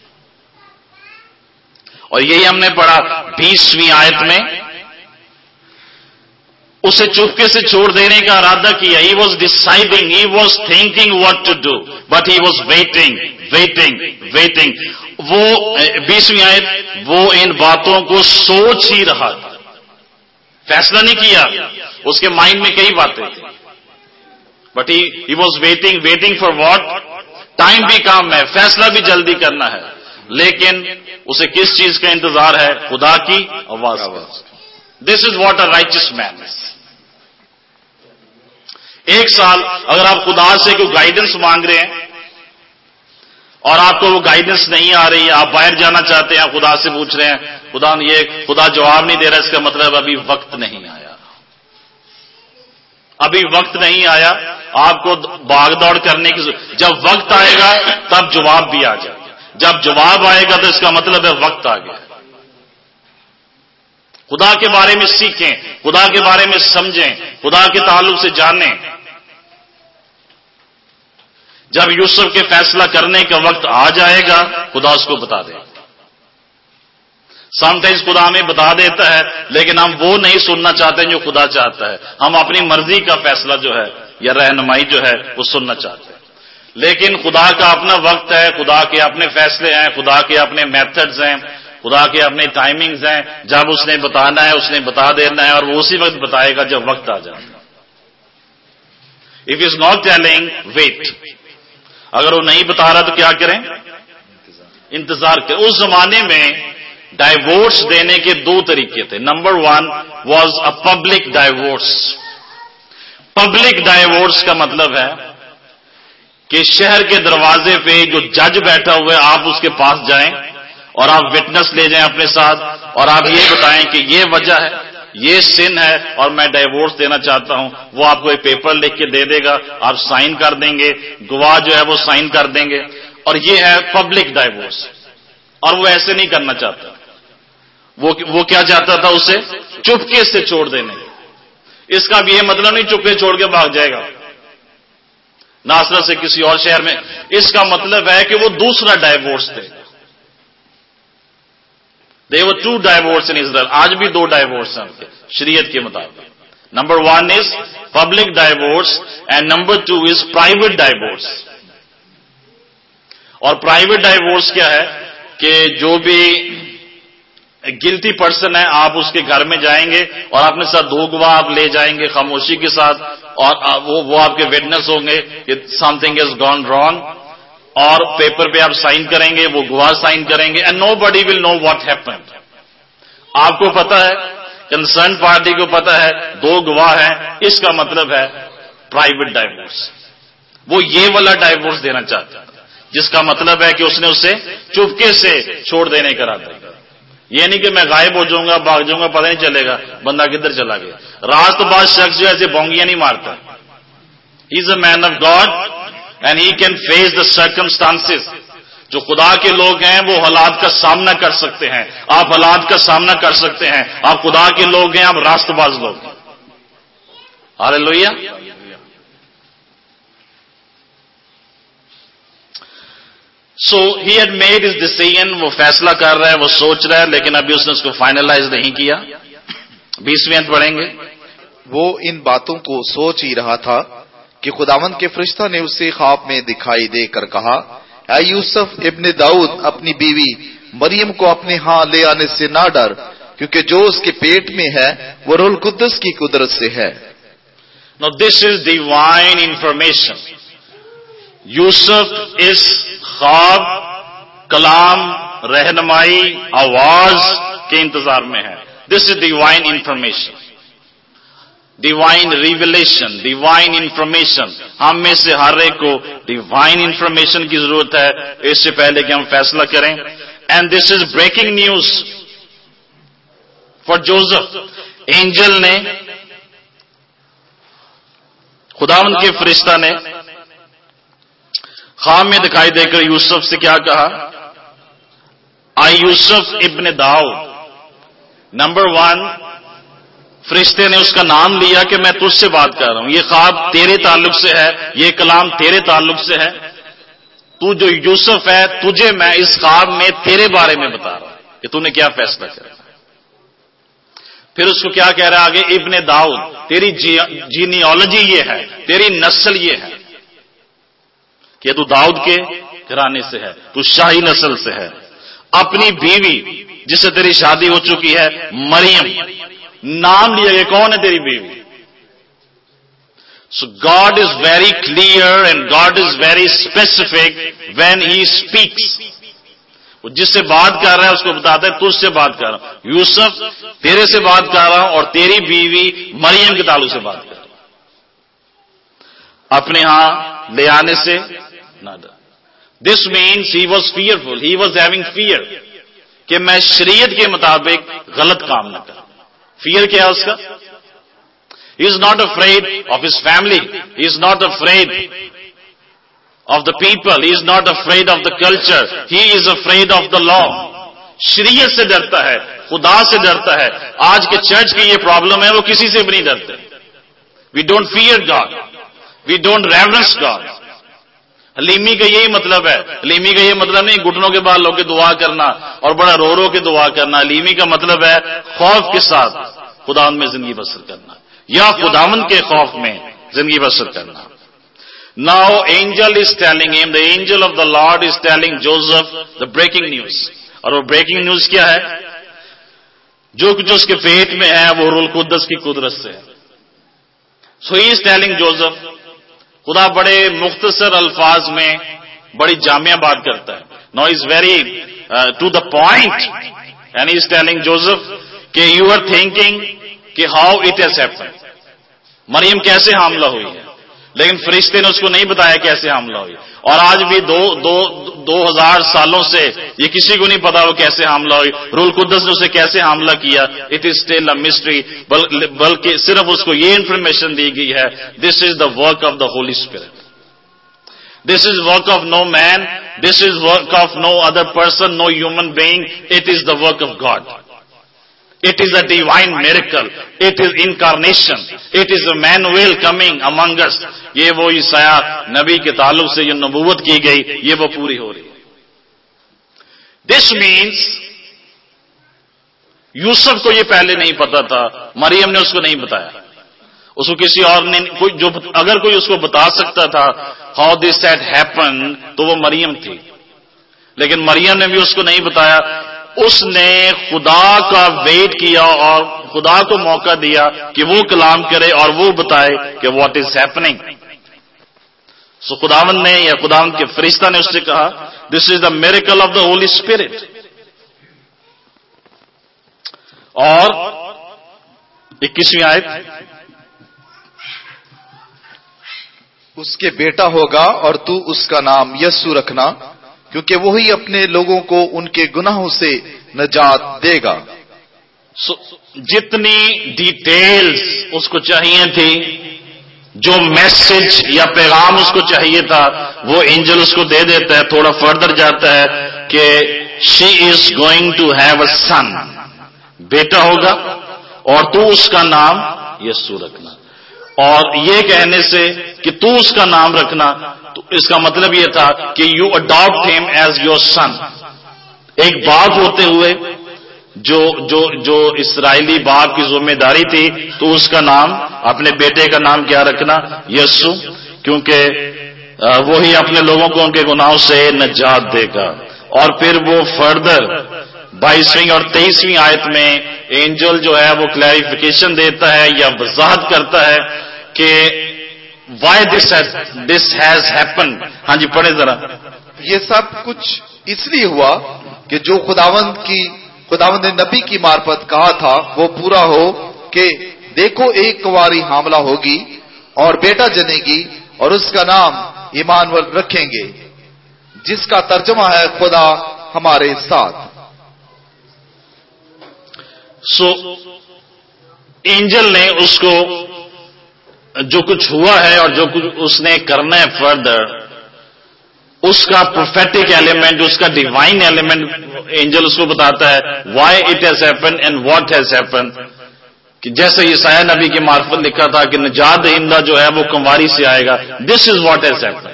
اور یہی ہم نے پڑھا 20ویں آیت میں، اسے چپکے سے چھوڑ دینے کا ارادہ کیا. He was deciding, he was thinking what to do, but he was waiting. وہ 20ویں آیت، وہ ان باتوں کو سوچ ہی رہا تھا، فیصلہ نہیں کیا. اس کے مائنڈ میں کئی باتیں تھیں، but he was waiting for what. Time بھی کام ہے، فیصلہ بھی جلدی کرنا ہے، لیکن اسے کس چیز کا انتظار ہے؟ خدا کی آواز کا. دس is what a righteous man از. 1 سال اگر آپ خدا سے کوئی گائیڈنس مانگ رہے ہیں اور آپ کو وہ گائیڈنس نہیں آ رہی ہے، آپ باہر جانا چاہتے ہیں، خدا سے پوچھ رہے ہیں، خدا جواب نہیں دے رہا، اس کا مطلب ابھی وقت نہیں آیا. ابھی وقت نہیں آیا، آپ کو بھاگ دوڑ کرنے کی جب وقت آئے گا تب جواب بھی آ جائے گا. جب جواب آئے گا تو اس کا مطلب ہے وقت آ گیا. خدا کے بارے میں سیکھیں، خدا کے بارے میں سمجھیں، خدا کے تعلق سے جانیں. جب یوسف کے فیصلہ کرنے کا وقت آ جائے گا خدا اس کو بتا دے. سم ٹائمز خدا ہمیں بتا دیتا ہے لیکن ہم وہ نہیں سننا چاہتے جو خدا چاہتا ہے. ہم اپنی مرضی کا فیصلہ جو ہے یا رہنمائی جو ہے وہ سننا چاہتے ہیں. لیکن خدا کا اپنا وقت ہے, خدا کے اپنے فیصلے ہیں, خدا کے اپنے میتھڈز ہیں, خدا کے اپنے ٹائمنگز ہیں. جب اس نے بتانا ہے اس نے بتا دینا ہے, اور وہ اسی وقت بتائے گا جب وقت آ جائے. If is not telling wait. اگر وہ نہیں بتا رہا تو کیا کریں؟ انتظار کریں. اس زمانے میں ڈائیورس دینے کے دو طریقے تھے. Number 1 was a public divorce. Public divorce کا مطلب ہے کہ شہر کے دروازے پہ جو جج بیٹھا ہوا ہے آپ اس کے پاس جائیں اور آپ وٹنس لے جائیں اپنے ساتھ, اور آپ یہ بتائیں کہ یہ وجہ ہے, یہ سن ہے اور میں ڈائیورس دینا چاہتا ہوں. وہ آپ کو ایک پیپر لکھ کے دے دے گا, آپ سائن کر دیں گے, گواہ جو ہے وہ سائن کر دیں گے, اور یہ ہے پبلک ڈائیورس. اور وہ ایسے نہیں کرنا چاہتا. وہ کیا چاہتا تھا؟ اسے چپکے سے چھوڑ دینے. اس کا بھی یہ مطلب نہیں چپکے چھوڑ کے بھاگ جائے گا ناصرہ سے کسی اور شہر میں. اس کا مطلب ہے کہ وہ دوسرا ڈائیورس دے گا. دے ور 2 ڈائیورس ان اسرائیل. آج بھی 2 ڈائیورس ہیں ان کے شریعت کے مطابق. Number 1 is public divorce and number 2 is private divorce. اور پرائیویٹ ڈائیورس کیا ہے کہ جو بھی گلٹی پرسن ہے آپ اس کے گھر میں جائیں گے اور اپنے ساتھ 2 گواہ آپ لے جائیں گے خاموشی کے ساتھ, اور وہ آپ کے وٹنس ہوں گے کہ something is gone wrong, اور پیپر پہ آپ سائن کریں گے, وہ گواہ سائن کریں گے, and nobody will know what happened. آپ کو پتا ہے, کنسرن پارٹی کو پتا ہے, 2 گواہ ہیں. اس کا مطلب ہے پرائیویٹ ڈائیورس. وہ یہ والا ڈائیورس دینا چاہتا ہے جس کا مطلب ہے کہ اس نے اسے چپکے سے چھوڑ دینے کا ارادہ ہے. یہ نہیں کہ میں غائب ہو جاؤں گا, بھاگ جاؤں گا, پتہ نہیں چلے گا بندہ کدھر چلا گیا. راست باز شخص جو ایسے بونگیاں نہیں مارتا. He is a man of God and he can face the circumstances. جو خدا کے لوگ ہیں وہ حالات کا سامنا کر سکتے ہیں. آپ حالات کا سامنا کر سکتے ہیں. آپ خدا کے لوگ ہیں, آپ راست باز لوگ ہیں. Hallelujah. So he had made his decision. وہ فیصلہ کر رہا ہے, وہ سوچ رہا ہے, لیکن ابھی اس نے اس کو فائنلائز نہیں کیا. 20ویں آیت پڑھیں گے. وہ ان باتوں کو سوچ ہی رہا تھا کہ خداوند کے فرشتہ نے اسے خواب میں دکھائی دے کر کہا, اے یوسف ابن داؤد, اپنی بیوی مریم کو اپنے ہاں لے آنے سے نہ ڈر, کیونکہ جو اس کے پیٹ میں ہے وہ روح القدس کی قدرت سے ہے. Now this is divine information. یوسف اس خواب, کلام, رہنمائی, آواز کے انتظار میں ہے. This is divine information, divine revelation, divine information. ہم میں سے ہر ایک کو ڈیوائن انفارمیشن کی ضرورت ہے اس سے پہلے کہ ہم فیصلہ کریں. And this is breaking news for Joseph. Angel نے, خداوند کے فرشتہ نے خواب میں دکھائی دے کر یوسف سے کیا کہا؟ آئی یوسف ابن داؤد. نمبر 1, فرشتے نے اس کا نام لیا کہ میں تجھ سے بات کر رہا ہوں. یہ خواب تیرے تعلق سے ہے, یہ کلام تیرے تعلق سے ہے. تو جو یوسف ہے, تجھے میں اس خواب میں تیرے بارے میں بتا رہا ہوں کہ تو نے کیا فیصلہ کیا. پھر اس کو کیا کہہ رہا ہے آگے؟ ابن داؤد. تیری جینیالوجی یہ ہے, تیری نسل یہ ہے کہ تو داؤد کے گھرانے سے ہے, تو شاہی نسل سے ہے. اپنی بیوی جس سے تیری شادی ہو چکی ہے مریم, نام لیا گیا. کون ہے تیری بیوی؟ So God is very clear and God is very specific when he speaks. وہ جس سے بات کر رہا ہے اس کو بتاتا ہے تجھ سے بات کر رہا ہوں. یوسف تیرے سے بات کر رہا ہوں اور تیری بیوی مریم کے تعلق سے بات کر رہا ہوں. اپنے ہاں لے آنے سے نہ ڈر. This means he was fearful, he was having fear کہ میں شریعت کے مطابق غلط کام نہ کروں. فیئر کیا ہے اس کا؟ He is not afraid of his family, he is not afraid of the people, he is not afraid of the culture, he is afraid of the law. شریعت سے ڈرتا ہے, خدا سے ڈرتا ہے. آج کے چرچ کی یہ پرابلم ہے, وہ کسی سے بھی نہیں ڈرتے. We don't fear God, we don't reverence God. حلیمی کا یہی مطلب ہے. حلیمی کا یہ مطلب نہیں گھٹنوں کے بال لو کے دعا کرنا اور بڑا رو رو کے دعا کرنا. حلیمی کا مطلب ہے خوف کے ساتھ خداوند میں زندگی بسر کرنا یا خداوند کے خوف میں زندگی بسر کرنا. Now angel is telling him, the angel of the Lord is telling Joseph the breaking news. اور وہ breaking news کیا ہے؟ جو کچھ اس کے پیٹ میں ہے وہ روح القدس کی قدرت سے ہے. So he is telling Joseph, خدا بڑے مختصر الفاظ میں بڑی جامع بات کرتا ہے. Now he is very to the point and he is telling Joseph کہ you are thinking کہ how it has happened. مریم کیسے حاملہ ہوئی ہے، لیکن فرشتے نے اس کو نہیں بتایا کیسے حاملہ ہوئی. اور آج بھی 2000 سالوں سے یہ کسی کو نہیں پتا وہ کیسے حاملہ ہوئی، روح القدس نے اسے کیسے حاملہ کیا. It is still a mystery. بلکہ صرف اس کو یہ انفارمیشن دی گئی ہے this is the work of the Holy Spirit. This is work of no man, this is work of no other person, no human being. It is the work of God. It is a divine miracle. It is incarnation. It is Emmanuel coming among us. یہ وہ عیسیٰ نبی کے تعلق سے جو نبوت کی گئی یہ وہ پوری ہو رہی ہے. This means یوسف کو یہ پہلے نہیں پتا تھا, مریم نے اس کو نہیں بتایا. اس کو کسی اور نے جو اگر کوئی اس کو بتا سکتا تھا how this had happened تو وہ مریم تھی, لیکن مریم نے بھی اس کو نہیں بتایا. اس نے خدا کا ویٹ کیا اور خدا کو موقع دیا کہ وہ کلام کرے اور وہ بتائے کہ واٹ از ہیپننگ. سو خداوند نے یا خداوند کے فرشتہ نے اس سے کہا this is the miracle of the Holy Spirit. اور 21ویں آیت, اس کے بیٹا ہوگا اور تو اس کا نام یسوع رکھنا, کیونکہ وہی اپنے لوگوں کو ان کے گناہوں سے نجات دے گا. جتنی ڈیٹیلز اس کو چاہیے تھی, جو میسج یا پیغام اس کو چاہیے تھا, وہ اینجل اس کو دے دیتا ہے. تھوڑا فردر جاتا ہے کہ she is going to have a son, بیٹا ہوگا اور تو اس کا نام یسوع رکھنا. اور یہ کہنے سے کہ تو اس کا نام رکھنا, تو اس کا مطلب یہ تھا کہ you adopt him as your son. ایک باپ ہوتے ہوئے جو اسرائیلی باپ کی ذمہ داری تھی, تو اس کا نام, اپنے بیٹے کا نام کیا رکھنا, یسوع, کیونکہ وہی اپنے لوگوں کو ان کے گناہوں سے نجات دے گا. اور پھر وہ فردر 22ویں اور 23ویں آیت میں اینجل جو ہے وہ کلیریفیکیشن دیتا ہے یا وضاحت کرتا ہے کہ why this has happened. ہاں جی پڑھیں ذرا. یہ سب کچھ اس لیے ہوا کہ جو خداوند نے نبی کی معرفت کہا تھا وہ پورا ہو کہ دیکھو ایک کنواری حاملہ ہوگی اور بیٹا جنے گی اور اس کا نام ایمانویل رکھیں گے, جس کا ترجمہ ہے خدا ہمارے ساتھ. سو اینجل نے اس کو جو کچھ ہوا ہے اور جو کچھ اس نے کرنا ہے فردر, اس کا پروفیٹک ایلیمنٹ, اس کا ڈیوائن ایلیمنٹ اینجل اس کو بتاتا ہے why it has happen and what has happen. کہ جیسے عیسیٰ نبی کی معرفت لکھا تھا کہ نجات دہندہ جو ہے وہ کنواری سے آئے گا, this is what has happen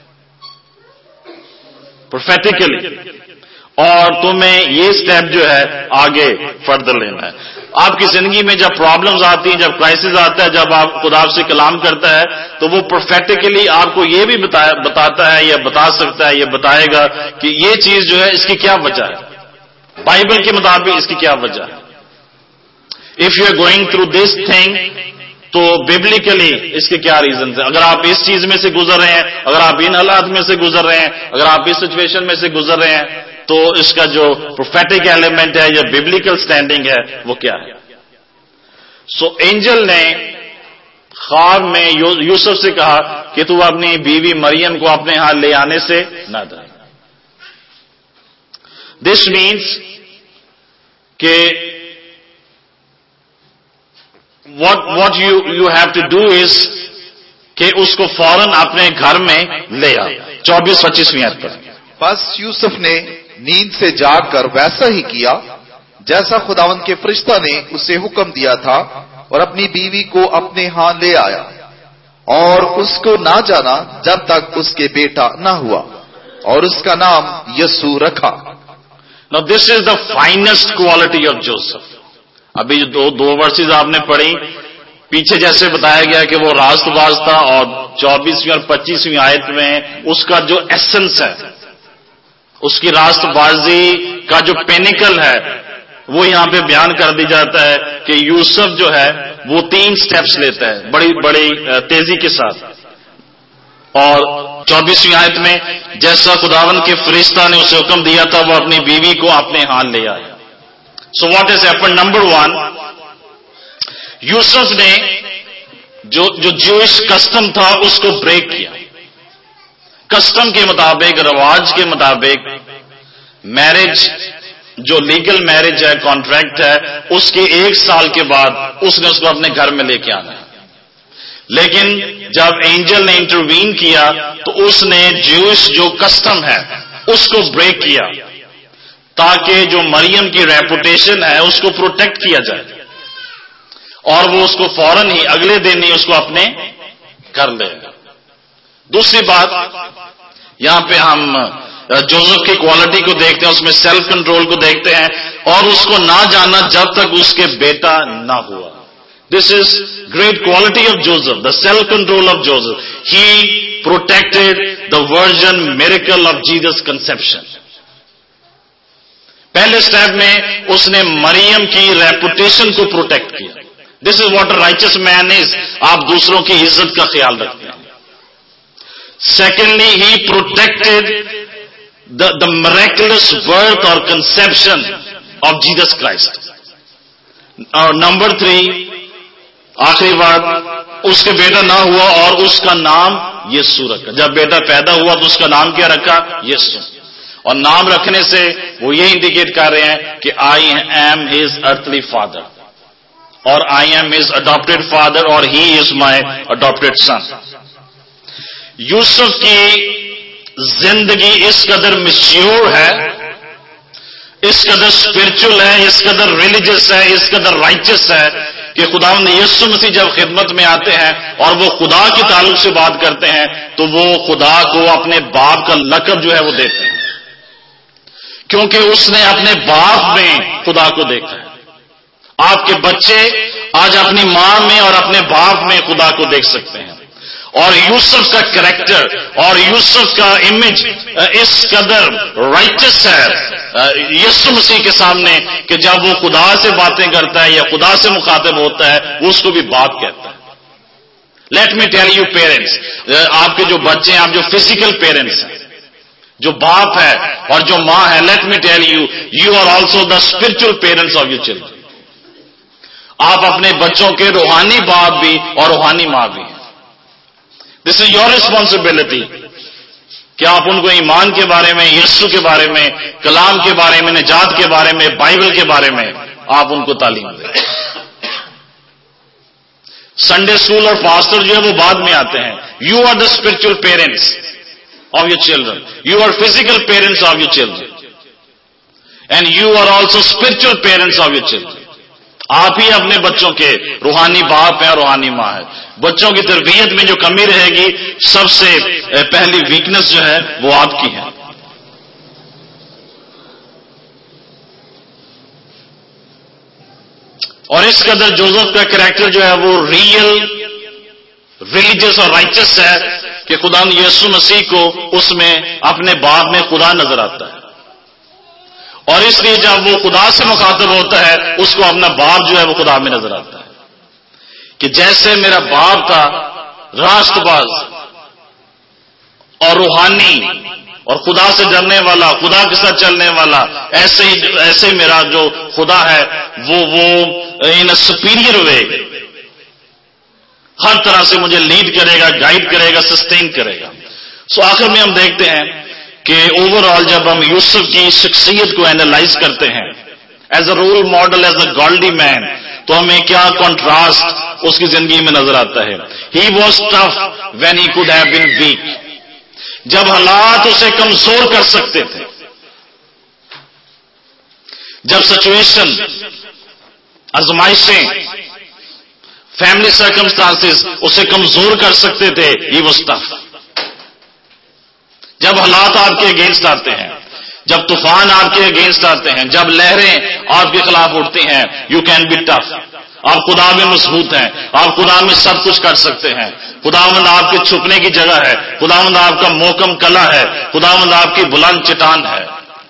prophetically. اور تمہیں یہ سٹیپ جو ہے آگے فردر لینا ہے. آپ کی زندگی میں جب پرابلمز آتی ہیں, جب کرائسس آتا ہے, جب آپ خدا سے کلام کرتا ہے, تو وہ پروفیٹیکلی آپ کو یہ بھی بتاتا ہے یا بتا سکتا ہے, یہ بتائے گا کہ یہ چیز جو ہے اس کی کیا وجہ ہے, بائبل کے مطابق اس کی کیا وجہ ہے. If you are going through this thing, تو ببلیکلی اس کے کیا ریزنز ہیں. اگر آپ اس چیز میں سے گزر رہے ہیں, اگر آپ ان حالات میں سے گزر رہے ہیں, اگر آپ اس سچویشن میں سے گزر رہے ہیں, تو اس کا جو پروفیٹک ایلیمنٹ ہے یا ببلیکل سٹینڈنگ ہے وہ کیا ہے. سو اینجل نے خواب میں یوسف سے کہا کہ تو اپنی بیوی مریم کو اپنے ہاں لے آنے سے نہ ڈر. دس مینس کہ what you have to do is کہ اس کو فوراً اپنے گھر میں لے آ. 24-25ویں آیت پر. بس یوسف نے نیند سے جاگ کر ویسا ہی کیا جیسا خداوند کے فرشتہ نے اسے حکم دیا تھا, اور اپنی بیوی کو اپنے ہاں لے آیا. اور اس کو نہ جانا جب تک اس کے بیٹا نہ ہوا، اور اس کا نام یسوع رکھا۔ Now this is the finest quality of Joseph. ابھی جو دو ورسز آپ نے پڑھی، پیچھے جیسے بتایا گیا کہ وہ راست باز تھا، اور 24ویں اور 25ویں آیت میں اس کا جو ایسنس ہے، اس کی راست بازی کا جو پینیکل ہے، وہ یہاں پہ بیان کر دی جاتا ہے کہ یوسف جو ہے وہ 3 سٹیپس لیتا ہے بڑی تیزی کے ساتھ، اور 24ویں آیت میں جیسا خداوند کے فرشتہ نے اسے حکم دیا تھا وہ اپنی بیوی کو اپنے ہاتھ لے آیا۔ So what is happen? Number 1، Yusuf نے جو جوئش کسٹم تھا اس کو بریک کیا۔ کسٹم کے مطابق، رواج کے مطابق، میرج جو لیگل میرج ہے، کانٹریکٹ ہے، اس کے 1 سال کے بعد اس نے اس کو اپنے گھر میں لے کے آنا ہے۔ لیکن جب اینجل نے انٹروین کیا تو اس نے جوئش جو کسٹم ہے اس کو بریک کیا، تاکہ جو مریم کی ریپوٹیشن ہے اس کو پروٹیکٹ کیا جائے، اور وہ اس کو فوراً ہی اگلے دن ہی اس کو اپنے کر لے۔ دوسری بات، یہاں پہ ہم جوزف کی کوالٹی کو دیکھتے ہیں، اس میں سیلف کنٹرول کو دیکھتے ہیں، اور اس کو نہ جانا جب تک اس کے بیٹا نہ ہوا۔ This is great quality of Joseph, the self-control of Joseph. He protected the virgin miracle of Jesus' conception. پہلے سٹیپ میں اس نے مریم کی ریپوٹیشن کو پروٹیکٹ کیا۔ This is what a righteous man is. آپ دوسروں کی عزت کا خیال رکھتے ہیں۔ Secondly, he protected the miraculous birth or conception of Jesus Christ. اور number 3، آخری بات، اس کے بیٹا نہ ہوا اور اس کا نام یسوع رکھا۔ جب بیٹا پیدا ہوا تو اس کا نام کیا رکھا؟ یسوع۔ اور نام رکھنے سے وہ یہ انڈیکیٹ کر رہے ہیں کہ I am his earthly father, اور I am his adopted father, اور ہی از مائی اڈاپٹیڈ سن۔ یوسف کی زندگی اس قدر میچیور ہے، اس قدر اسپرچل ہے، اس قدر ریلیجس ہے، اس قدر رائچس ہے کہ خداوند یسوع مسیح جب خدمت میں آتے ہیں اور وہ خدا کے تعلق سے بات کرتے ہیں تو وہ خدا کو اپنے باپ کا لقب جو ہے وہ دیتے ہیں، کیونکہ اس نے اپنے باپ میں خدا کو دیکھا ہے۔ آپ کے بچے آج اپنی ماں میں اور اپنے باپ میں خدا کو دیکھ سکتے ہیں، اور یوسف کا کریکٹر اور یوسف کا امیج اس قدر رائچس ہے یسوع مسیح کے سامنے کہ جب وہ خدا سے باتیں کرتا ہے یا خدا سے مخاطب ہوتا ہے وہ اس کو بھی باپ کہتا ہے۔ Let me tell you parents, آپ کے جو بچے ہیں، آپ جو فزیکل پیرنٹس ہیں، جو باپ ہے اور جو ماں ہے، let me tell you, you are also the spiritual parents of your children. آپ اپنے بچوں کے روحانی باپ بھی اور روحانی ماں بھی ہیں۔ دس از یور ریسپانسبلٹی کہ آپ ان کو ایمان کے بارے میں، یسوع کے بارے میں، کلام کے بارے میں، نجات کے بارے میں، بائبل کے بارے میں آپ ان کو تعلیم دیں۔ سنڈے اسکول اور پاسٹر جو ہے وہ بعد میں آتے ہیں۔ You are the spiritual parents of your children, you are physical parents of your children, and you are also spiritual parents of your children. آپ ہی اپنے بچوں کے روحانی باپ ہیں اور روحانی ماں ہے۔ بچوں کی تربیت میں جو کمی رہے گی، سب سے پہلی ویکنس جو ہے وہ آپ کی ہے۔ اور اس قدر جوزف کا کریکٹر جو ہے وہ ریئل ریلیجس اور رائچس ہے کہ خدا یسوع مسیح کو اس میں اپنے باپ میں خدا نظر آتا ہے، اور اس لیے جب وہ خدا سے مخاطب ہوتا ہے اس کو اپنا باپ جو ہے وہ خدا میں نظر آتا ہے کہ جیسے میرا باپ تھا راست باز اور روحانی اور خدا سے ڈرنے والا، خدا کے ساتھ چلنے والا، ایسے ہی میرا جو خدا ہے وہ ان اے سپیریئر وے ہر طرح سے مجھے لیڈ کرے گا، گائیڈ کرے گا، سسٹین کرے گا۔ سو آخر میں ہم دیکھتے ہیں کہ اوور آل جب ہم یوسف کی شخصیت کو اینالائز کرتے ہیں as a role model, as a godly man, تو ہمیں کیا کنٹراسٹ اس کی زندگی میں نظر آتا ہے۔ He was tough when he could have been weak, جب حالات اسے کمزور کر سکتے تھے، جب سچویشن، آزمائشیں، فیملی سرکمسٹانسز اسے کمزور کر سکتے تھے. He was tough. جب حالات آپ کے اگینسٹ آتے ہیں, جب طوفان آپ کے اگینسٹ آتے ہیں, جب لہریں آپ کے خلاف اٹھتی ہیں, یو کین بی ٹف. آپ خدا میں مضبوط ہیں, آپ خدا میں سب کچھ کر سکتے ہیں. خداوند آپ کے چھپنے کی جگہ ہے, خداوند آپ کا محکم کلا ہے, خداوند آپ کی بلند چٹان ہے.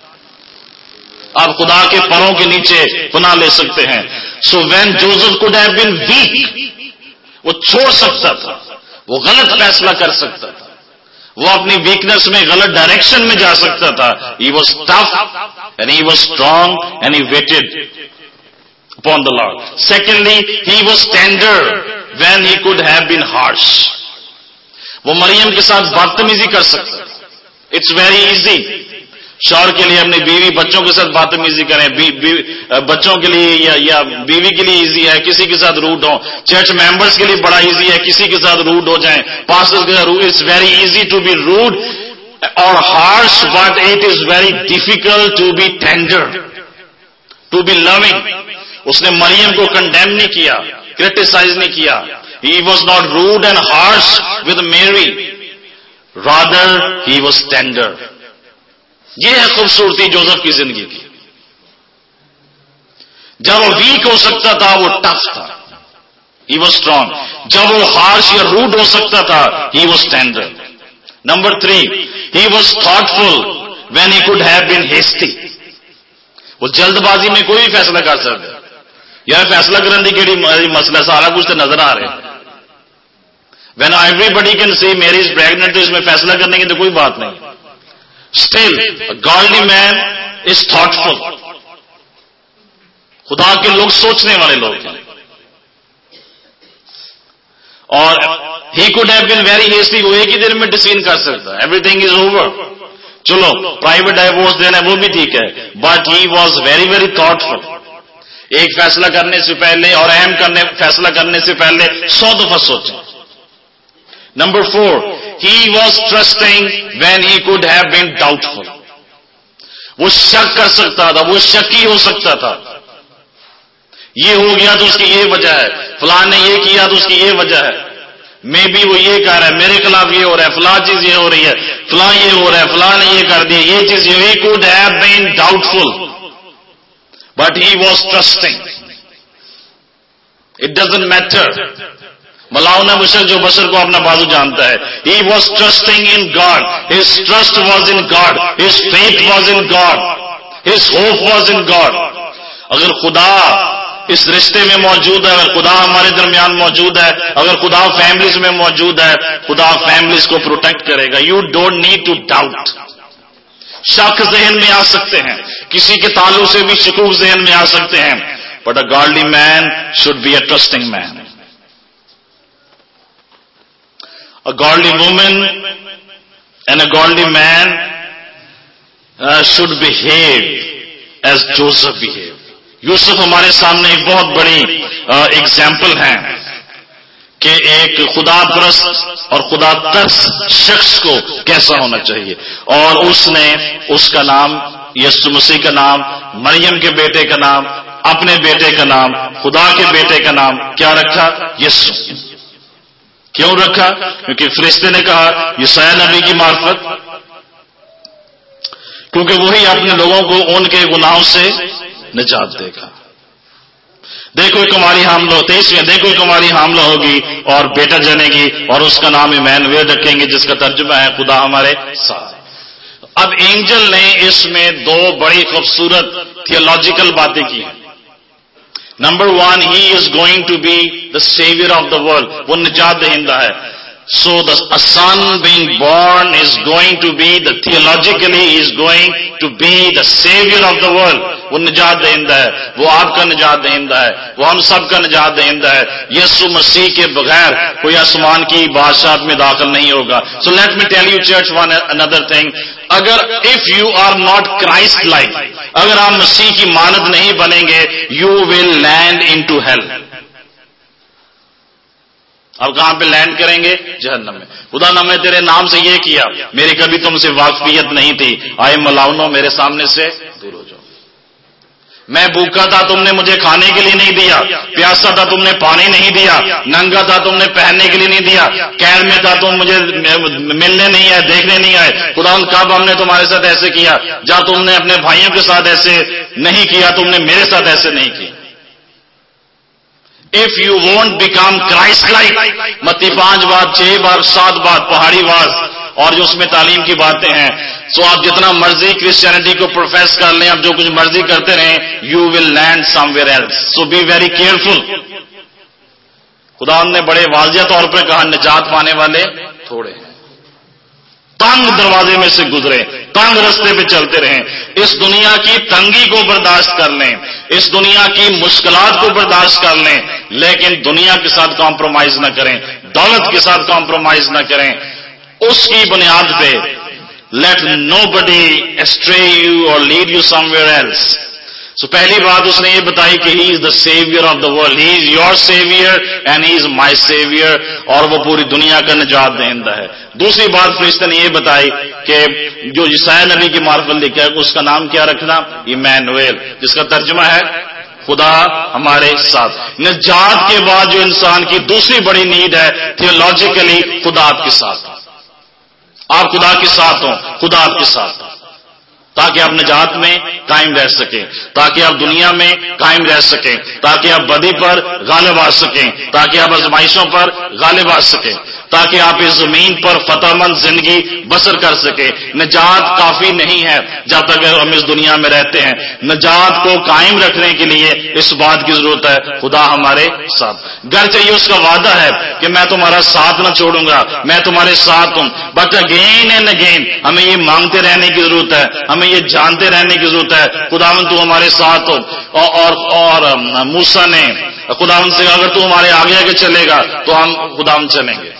آپ خدا کے پروں کے نیچے پناہ لے سکتے ہیں. So when Joseph could have been weak, وہ چھوڑ سکتا تھا, وہ غلط فیصلہ کر سکتا تھا, وہ اپنی ویکنس میں غلط ڈائریکشن میں جا سکتا تھا. He was tough and he was strong and he waited upon the Lord. Secondly, he was tender when he could have been harsh. وہ مریم کے ساتھ بدتمیزی کر سکتا ہے. It's very easy. شوہر کے لیے اپنی بیوی بچوں کے ساتھ بدتمیزی کریں, بچوں کے لیے یا بیوی کے لیے ایزی ہے کسی کے ساتھ روڈ ہو, چرچ ممبرز کے لیے بڑا ایزی ہے کسی کے ساتھ روڈ ہو جائیں, پاسٹرز کے ساتھ rude. It's very easy to be rude or harsh, but it is very difficult to be tender, to be loving. اس نے مریم کو کنڈیم نہیں کیا, کریٹیسائز نہیں کیا. He was not rude and harsh with Mary. Rather, he was tender. یہ ہے خوبصورتی جوزف کی زندگی کی. جب وہ ویک ہو سکتا تھا وہ ٹف تھا, he was strong. جب وہ ہارش یا روڈ ہو سکتا تھا he was tender. Number 3, he was thoughtful when he could have been hasty. وہ جلد بازی میں کوئی فیصلہ کر سکتا. یار فیصلہ کرنے کی کیڑی مسئلہ, سارا کچھ تو نظر آ رہا ہے. When everybody can see Mary is pregnant, تو اس میں فیصلہ کرنے کی تو کوئی بات نہیں. Still godly man is thoughtful. خدا کے لوگ سوچنے والے لوگ ہیں. اور he could have been very hasty, وہ ایک ہی دن میں ڈسین کر سکتا ہے. Everything is over. چلو پرائیویٹ ڈائیورس دینا ہے وہ بھی ٹھیک ہے, but he was very very thoughtful. ایک فیصلہ کرنے سے پہلے اور اہم فیصلہ کرنے سے پہلے 100 دفعہ سوچیں. Number 4, he was trusting when he could have been doubtful. وہ شک کر سکتا تھا, وہ شکی ہو سکتا تھا. یہ ہو گیا تو اس کی یہ وجہ ہے, فلاں نے یہ کیا تو اس کی یہ وجہ ہے, میں بھی وہ یہ کہہ رہا ہے, میرے خلاف یہ ہو رہا ہے, فلاں چیز یہ ہو رہی ہے, فلاں یہ ہو رہا ہے, فلاں نے یہ کر دیا, یہ چیز یہ. He could have been doubtful. But he was trusting. It doesn't matter. ملاؤن بشر جو بشر کو اپنا بازو جانتا ہے. He was trusting in God. His trust was in God. His faith was in God. His hope was in God. اگر خدا اس رشتے میں موجود ہے, اگر خدا ہمارے درمیان موجود ہے, اگر خدا فیملیز میں موجود ہے, خدا فیملیز کو پروٹیکٹ کرے گا. You don't need to doubt. شک ذہن میں آ سکتے ہیں, کسی کے تعلق سے بھی شکوک ذہن میں آ سکتے ہیں, but a godly man should be a trusting man. A godly woman and a godly man should behave as Joseph behave. Yusuf ہمارے سامنے ایک بہت بڑی ایگزامپل ہے کہ ایک خدا پرست اور خدا ترس شخص کو کیسا ہونا چاہیے. اور اس نے اس کا نام یسوع مسیح کا نام, مریم کے بیٹے کا نام, اپنے بیٹے کا نام, خدا کے بیٹے کا نام کیا رکھا؟ یسوع. کیوں رکھا؟ کیونکہ فرشتے نے کہا یسوع نبی کی معرفت, کیونکہ وہی اپنے لوگوں کو ان کے گناہوں سے نجات دے گا. دیکھو ایک ہماری حاملہ ہوتے اس میں, دیکھو ایک ہماری حاملہ ہوگی اور بیٹا جنے گی اور اس کا نام ایمانویل رکھیں گے, جس کا ترجمہ ہے خدا ہمارے ساتھ. اب اینجل نے اس میں 2 بڑی خوبصورت تھیولوجیکل باتیں کی ہیں. Number 1, he is going to be the savior of the world. وہ نجات دہندہ ہے. So a son being born is going to be theologically is going to be the savior of the world. وہ نجات دہندہ ہے, وہ آپ کا نجات دہندہ ہے, وہ ہم سب کا نجات دہندہ ہے. یسوع مسیح کے بغیر کوئی آسمان کی بادشاہت میں داخل نہیں ہوگا. So let me tell you church one another thing. اگر if you are not Christ like, اگر آپ مسیح کی مانند نہیں بنیں گے, you will land into hell. اب کہاں پہ لینڈ کریں گے؟ جہنم میں. خدا نے میں تیرے نام سے یہ کیا, میری کبھی تم سے واقفیت نہیں تھی, آئے ملاؤنو میرے سامنے سے دور ہو جاؤ. میں بھوکا تھا تم نے مجھے کھانے کے لیے نہیں دیا، پیاسا تھا تم نے پانی نہیں دیا، ننگا تھا تم نے پہننے کے لیے نہیں دیا، قید میں تھا تم مجھے ملنے نہیں آئے، دیکھنے نہیں آئے۔ خدا کب ہم نے تمہارے ساتھ ایسے کیا؟ جب تم نے اپنے بھائیوں کے ساتھ ایسے نہیں کیا، تم نے میرے ساتھ ایسے نہیں کیا۔ If you won't become Christ-like، متی 5 بار 6 بار 7 بار پہاڑی واز اور جو اس میں تعلیم کی باتیں ہیں، تو آپ جتنا مرضی کرسچینٹی کو پروفیس کر لیں، آپ جو کچھ مرضی کرتے رہیں، you will land somewhere else. So be very careful. خدا نے بڑے واضح طور پر کہا نجات پانے والے تھوڑے ہیں، تنگ دروازے میں سے گزرے، تنگ رستے پہ چلتے رہیں، اس دنیا کی تنگی کو برداشت کر لیں، اس دنیا کی مشکلات کو برداشت کر لیں، لیکن دنیا کے ساتھ کمپرومائز نہ کریں، دولت کے ساتھ کمپرومائز نہ کریں۔ اس کی بنیاد پہ let nobody estray you or lead you somewhere else. So پہلی بات اس نے یہ بتائی کہ he is the savior of the world, he is your savior and he is my savior، اور وہ پوری دنیا کا نجات دہندہ ہے۔ دوسری بات فرشتے نے یہ بتائی کہ جو یسایا نبی کی معرفت لکھا ہے اس کا نام کیا رکھنا؟ ایمانویل، جس کا ترجمہ ہے خدا ہمارے ساتھ۔ نجات کے بعد جو انسان کی دوسری بڑی نیڈ ہے تھیولوجیکلی، خدا آپ کے ساتھ، آپ خدا کے ساتھ ہوں، خدا آپ کے ساتھ ہوں، تاکہ آپ نجات میں قائم رہ سکیں، تاکہ آپ دنیا میں قائم رہ سکیں، تاکہ آپ بدی پر غالب آ سکیں، تاکہ آپ آزمائشوں پر غالب آ سکیں، تاکہ آپ اس زمین پر فتح مند زندگی بسر کر سکیں۔ نجات کافی نہیں ہے جب تک ہم اس دنیا میں رہتے ہیں، نجات کو قائم رکھنے کے لیے اس بات کی ضرورت ہے خدا ہمارے ساتھ۔ گرچہ یہ اس کا وعدہ ہے کہ میں تمہارا ساتھ نہ چھوڑوں گا، میں تمہارے ساتھ ہوں، بٹ اگین اینڈ اگین ہمیں یہ مانگتے رہنے کی ضرورت ہے، ہمیں یہ جانتے رہنے کی ضرورت ہے خداوند تو ہمارے ساتھ ہو۔ اور موسیٰ نے خداوند سے اگر تو ہمارے آگے آگے چلے گا تو ہم خداوند چلیں گے،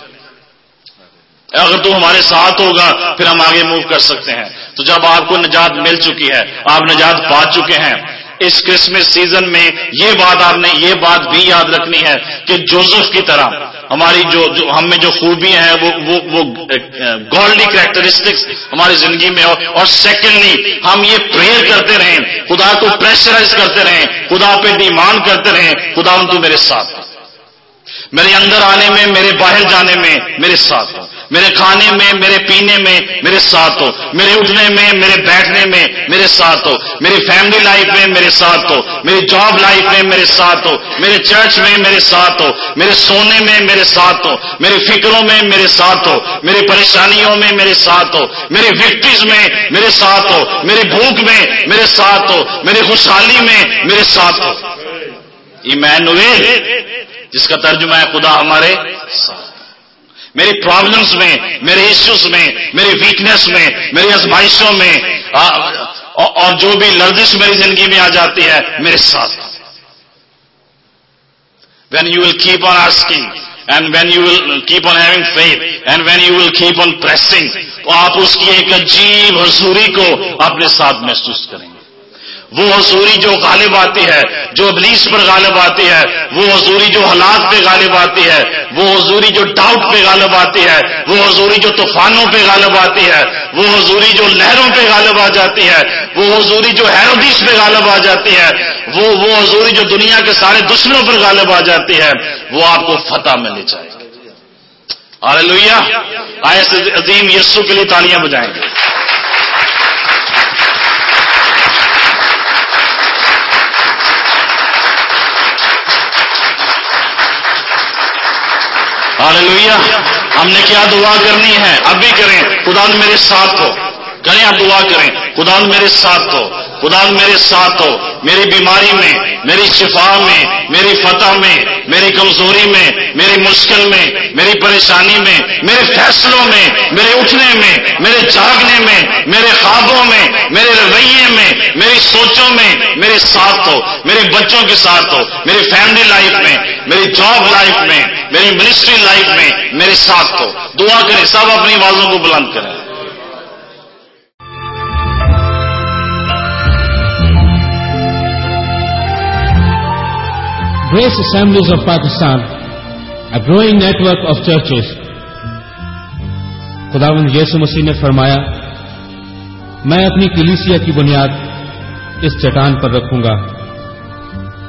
اگر تو ہمارے ساتھ ہوگا پھر ہم آگے موو کر سکتے ہیں۔ تو جب آپ کو نجات مل چکی ہے، آپ نجات پا چکے ہیں، اس کرسمس سیزن میں یہ بات آپ نے یہ بات بھی یاد رکھنی ہے کہ جوزف کی طرح ہماری جو ہم میں جو خوبیاں ہیں وہ گاڈلی کریکٹرسٹکس ہماری زندگی میں ہو، اور سیکنڈلی ہم یہ پریئر کرتے رہیں، خدا کو پریشرائز کرتے رہیں، خدا پہ ڈیمانڈ کرتے رہیں خدا تو میرے ساتھ، میرے اندر آنے میں، میرے باہر جانے میں میرے ساتھ ہو، میرے کھانے میں، میرے پینے میں میرے ساتھ ہو، میرے اٹھنے میں، میرے بیٹھنے میں میرے ساتھ ہو، میری فیملی لائف میں میرے ساتھ ہو، میری جاب لائف میں میرے ساتھ ہو، میرے چرچ میں میرے ساتھ ہو، میرے سونے میں میرے ساتھ ہو، میری فکروں میں میرے ساتھ ہو، میری پریشانیوں میں میرے ساتھ ہو، میری وکٹریز میں میرے ساتھ ہو، میری بھوک میں میرے ساتھ ہو، میری خوشحالی میں میرے ساتھ ہو۔ ایمانویل، جس کا ترجمہ ہے خدا ہمارے ساتھ، میری پرابلمز میں، میرے ایشوز میں، میری ویکنس میں، میری آزمائشوں میں، اور جو بھی لرزش میری زندگی میں آ جاتی ہے میرے ساتھ۔ When you will keep on asking and when you will keep on having faith and when you will keep on pressing، تو آپ اس کی ایک عجیب حضوری کو اپنے ساتھ محسوس کریں گے۔ وہ حضوری جو غالب آتی ہے، جو ابلیس پر غالب آتی ہے، وہ حضوری جو حالات پہ غالب آتی ہے، وہ حضوری جو ڈاؤٹ پہ غالب آتی ہے، وہ حضوری جو طوفانوں پہ غالب آتی ہے، وہ حضوری جو لہروں پہ غالب آ جاتی ہے، وہ حضوری جو ہیرودیس پہ غالب آ جاتی ہے، وہ حضوری جو دنیا کے سارے دشمنوں پر غالب آ جاتی ہے، وہ آپ کو فتح میں لے جائے گی۔ ہاللیلویا! آئے عظیم یسوع کے لیے تالیاں بجائیں گے۔ ہاللیلویا! ہم نے کیا دعا کرنی ہے؟ اب بھی کریں، خدا میرے ساتھ ہو، کریں آپ دعا کریں، خدا میرے ساتھ ہو، خدا میرے ساتھ ہو، میری بیماری میں، میری شفا میں، میری فتح میں، میری کمزوری میں، میری مشکل میں، میری پریشانی میں، میرے فیصلوں میں، میرے اٹھنے میں، میرے جاگنے میں، میرے خوابوں میں، میرے رویے میں، میری سوچوں میں میرے ساتھ ہو، میرے بچوں کے ساتھ ہو، میری فیملی لائف میں، میری جاب لائف میں، میری منسٹری لائف میں میرے ساتھ ہو۔ دعا کریں، سب اپنی آوازوں کو بلند کریں۔ Grace Assemblies of Pakistan, a growing network of churches. خداوند یسوع مسیح نے فرمایا، میں اپنی کلیسیا کی بنیاد اس چٹان پر رکھوں گا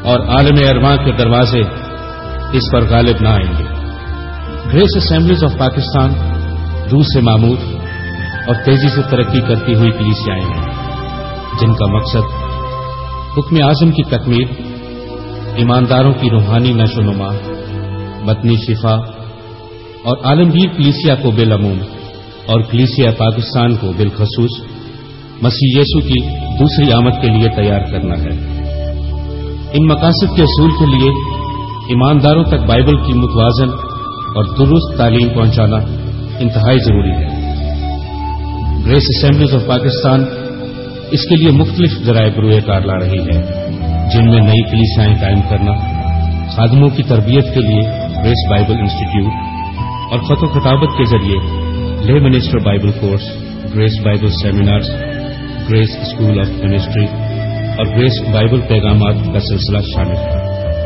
اور आलम अरवां के दरवाजे इस पर गालिब न आएंगे। ग्रेस असेंबलीज ऑफ पाकिस्तान रूस से मामूर और तेजी से तरक्की करती हुई कलीसियाएं हैं, जिनका मकसद हुक्म आजम की तकमील, ईमानदारों की रूहानी नशोनुमा, बतनी शिफा और आलमगीर कलीसिया को बिलअमूम और कलीसिया पाकिस्तान को बिलखसूस मसीह यीशु की दूसरी आमद के लिए तैयार करना है। इन मकासद के असूल के लिए ईमानदारों तक बाइबल की मुतवाजन और दुरुस्त तालीम पहुंचाना इंतहाई जरूरी है। ग्रेस असेंबलीज ऑफ पाकिस्तान इसके लिए मुख्तलिफ जराए बरूए कार ला रही है, जिनमें नई कलीसियाएं कायम करना, खादमों की तरबियत के लिए ग्रेस बाइबल इंस्टीट्यूट और खतो खताबत के जरिए lay minister Bible course, Grace Bible seminars, Grace school of ministry और ग्रेस बाइबल पैगामात का सिलसिला शामिल है।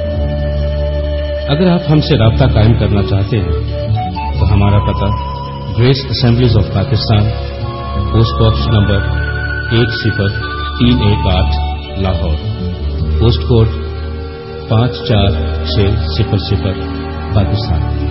अगर आप हमसे राब्ता कायम करना चाहते हैं तो हमारा पता Grace assemblies of Pakistan, post box number 10318 Lahore, post code 54600 Pakistan.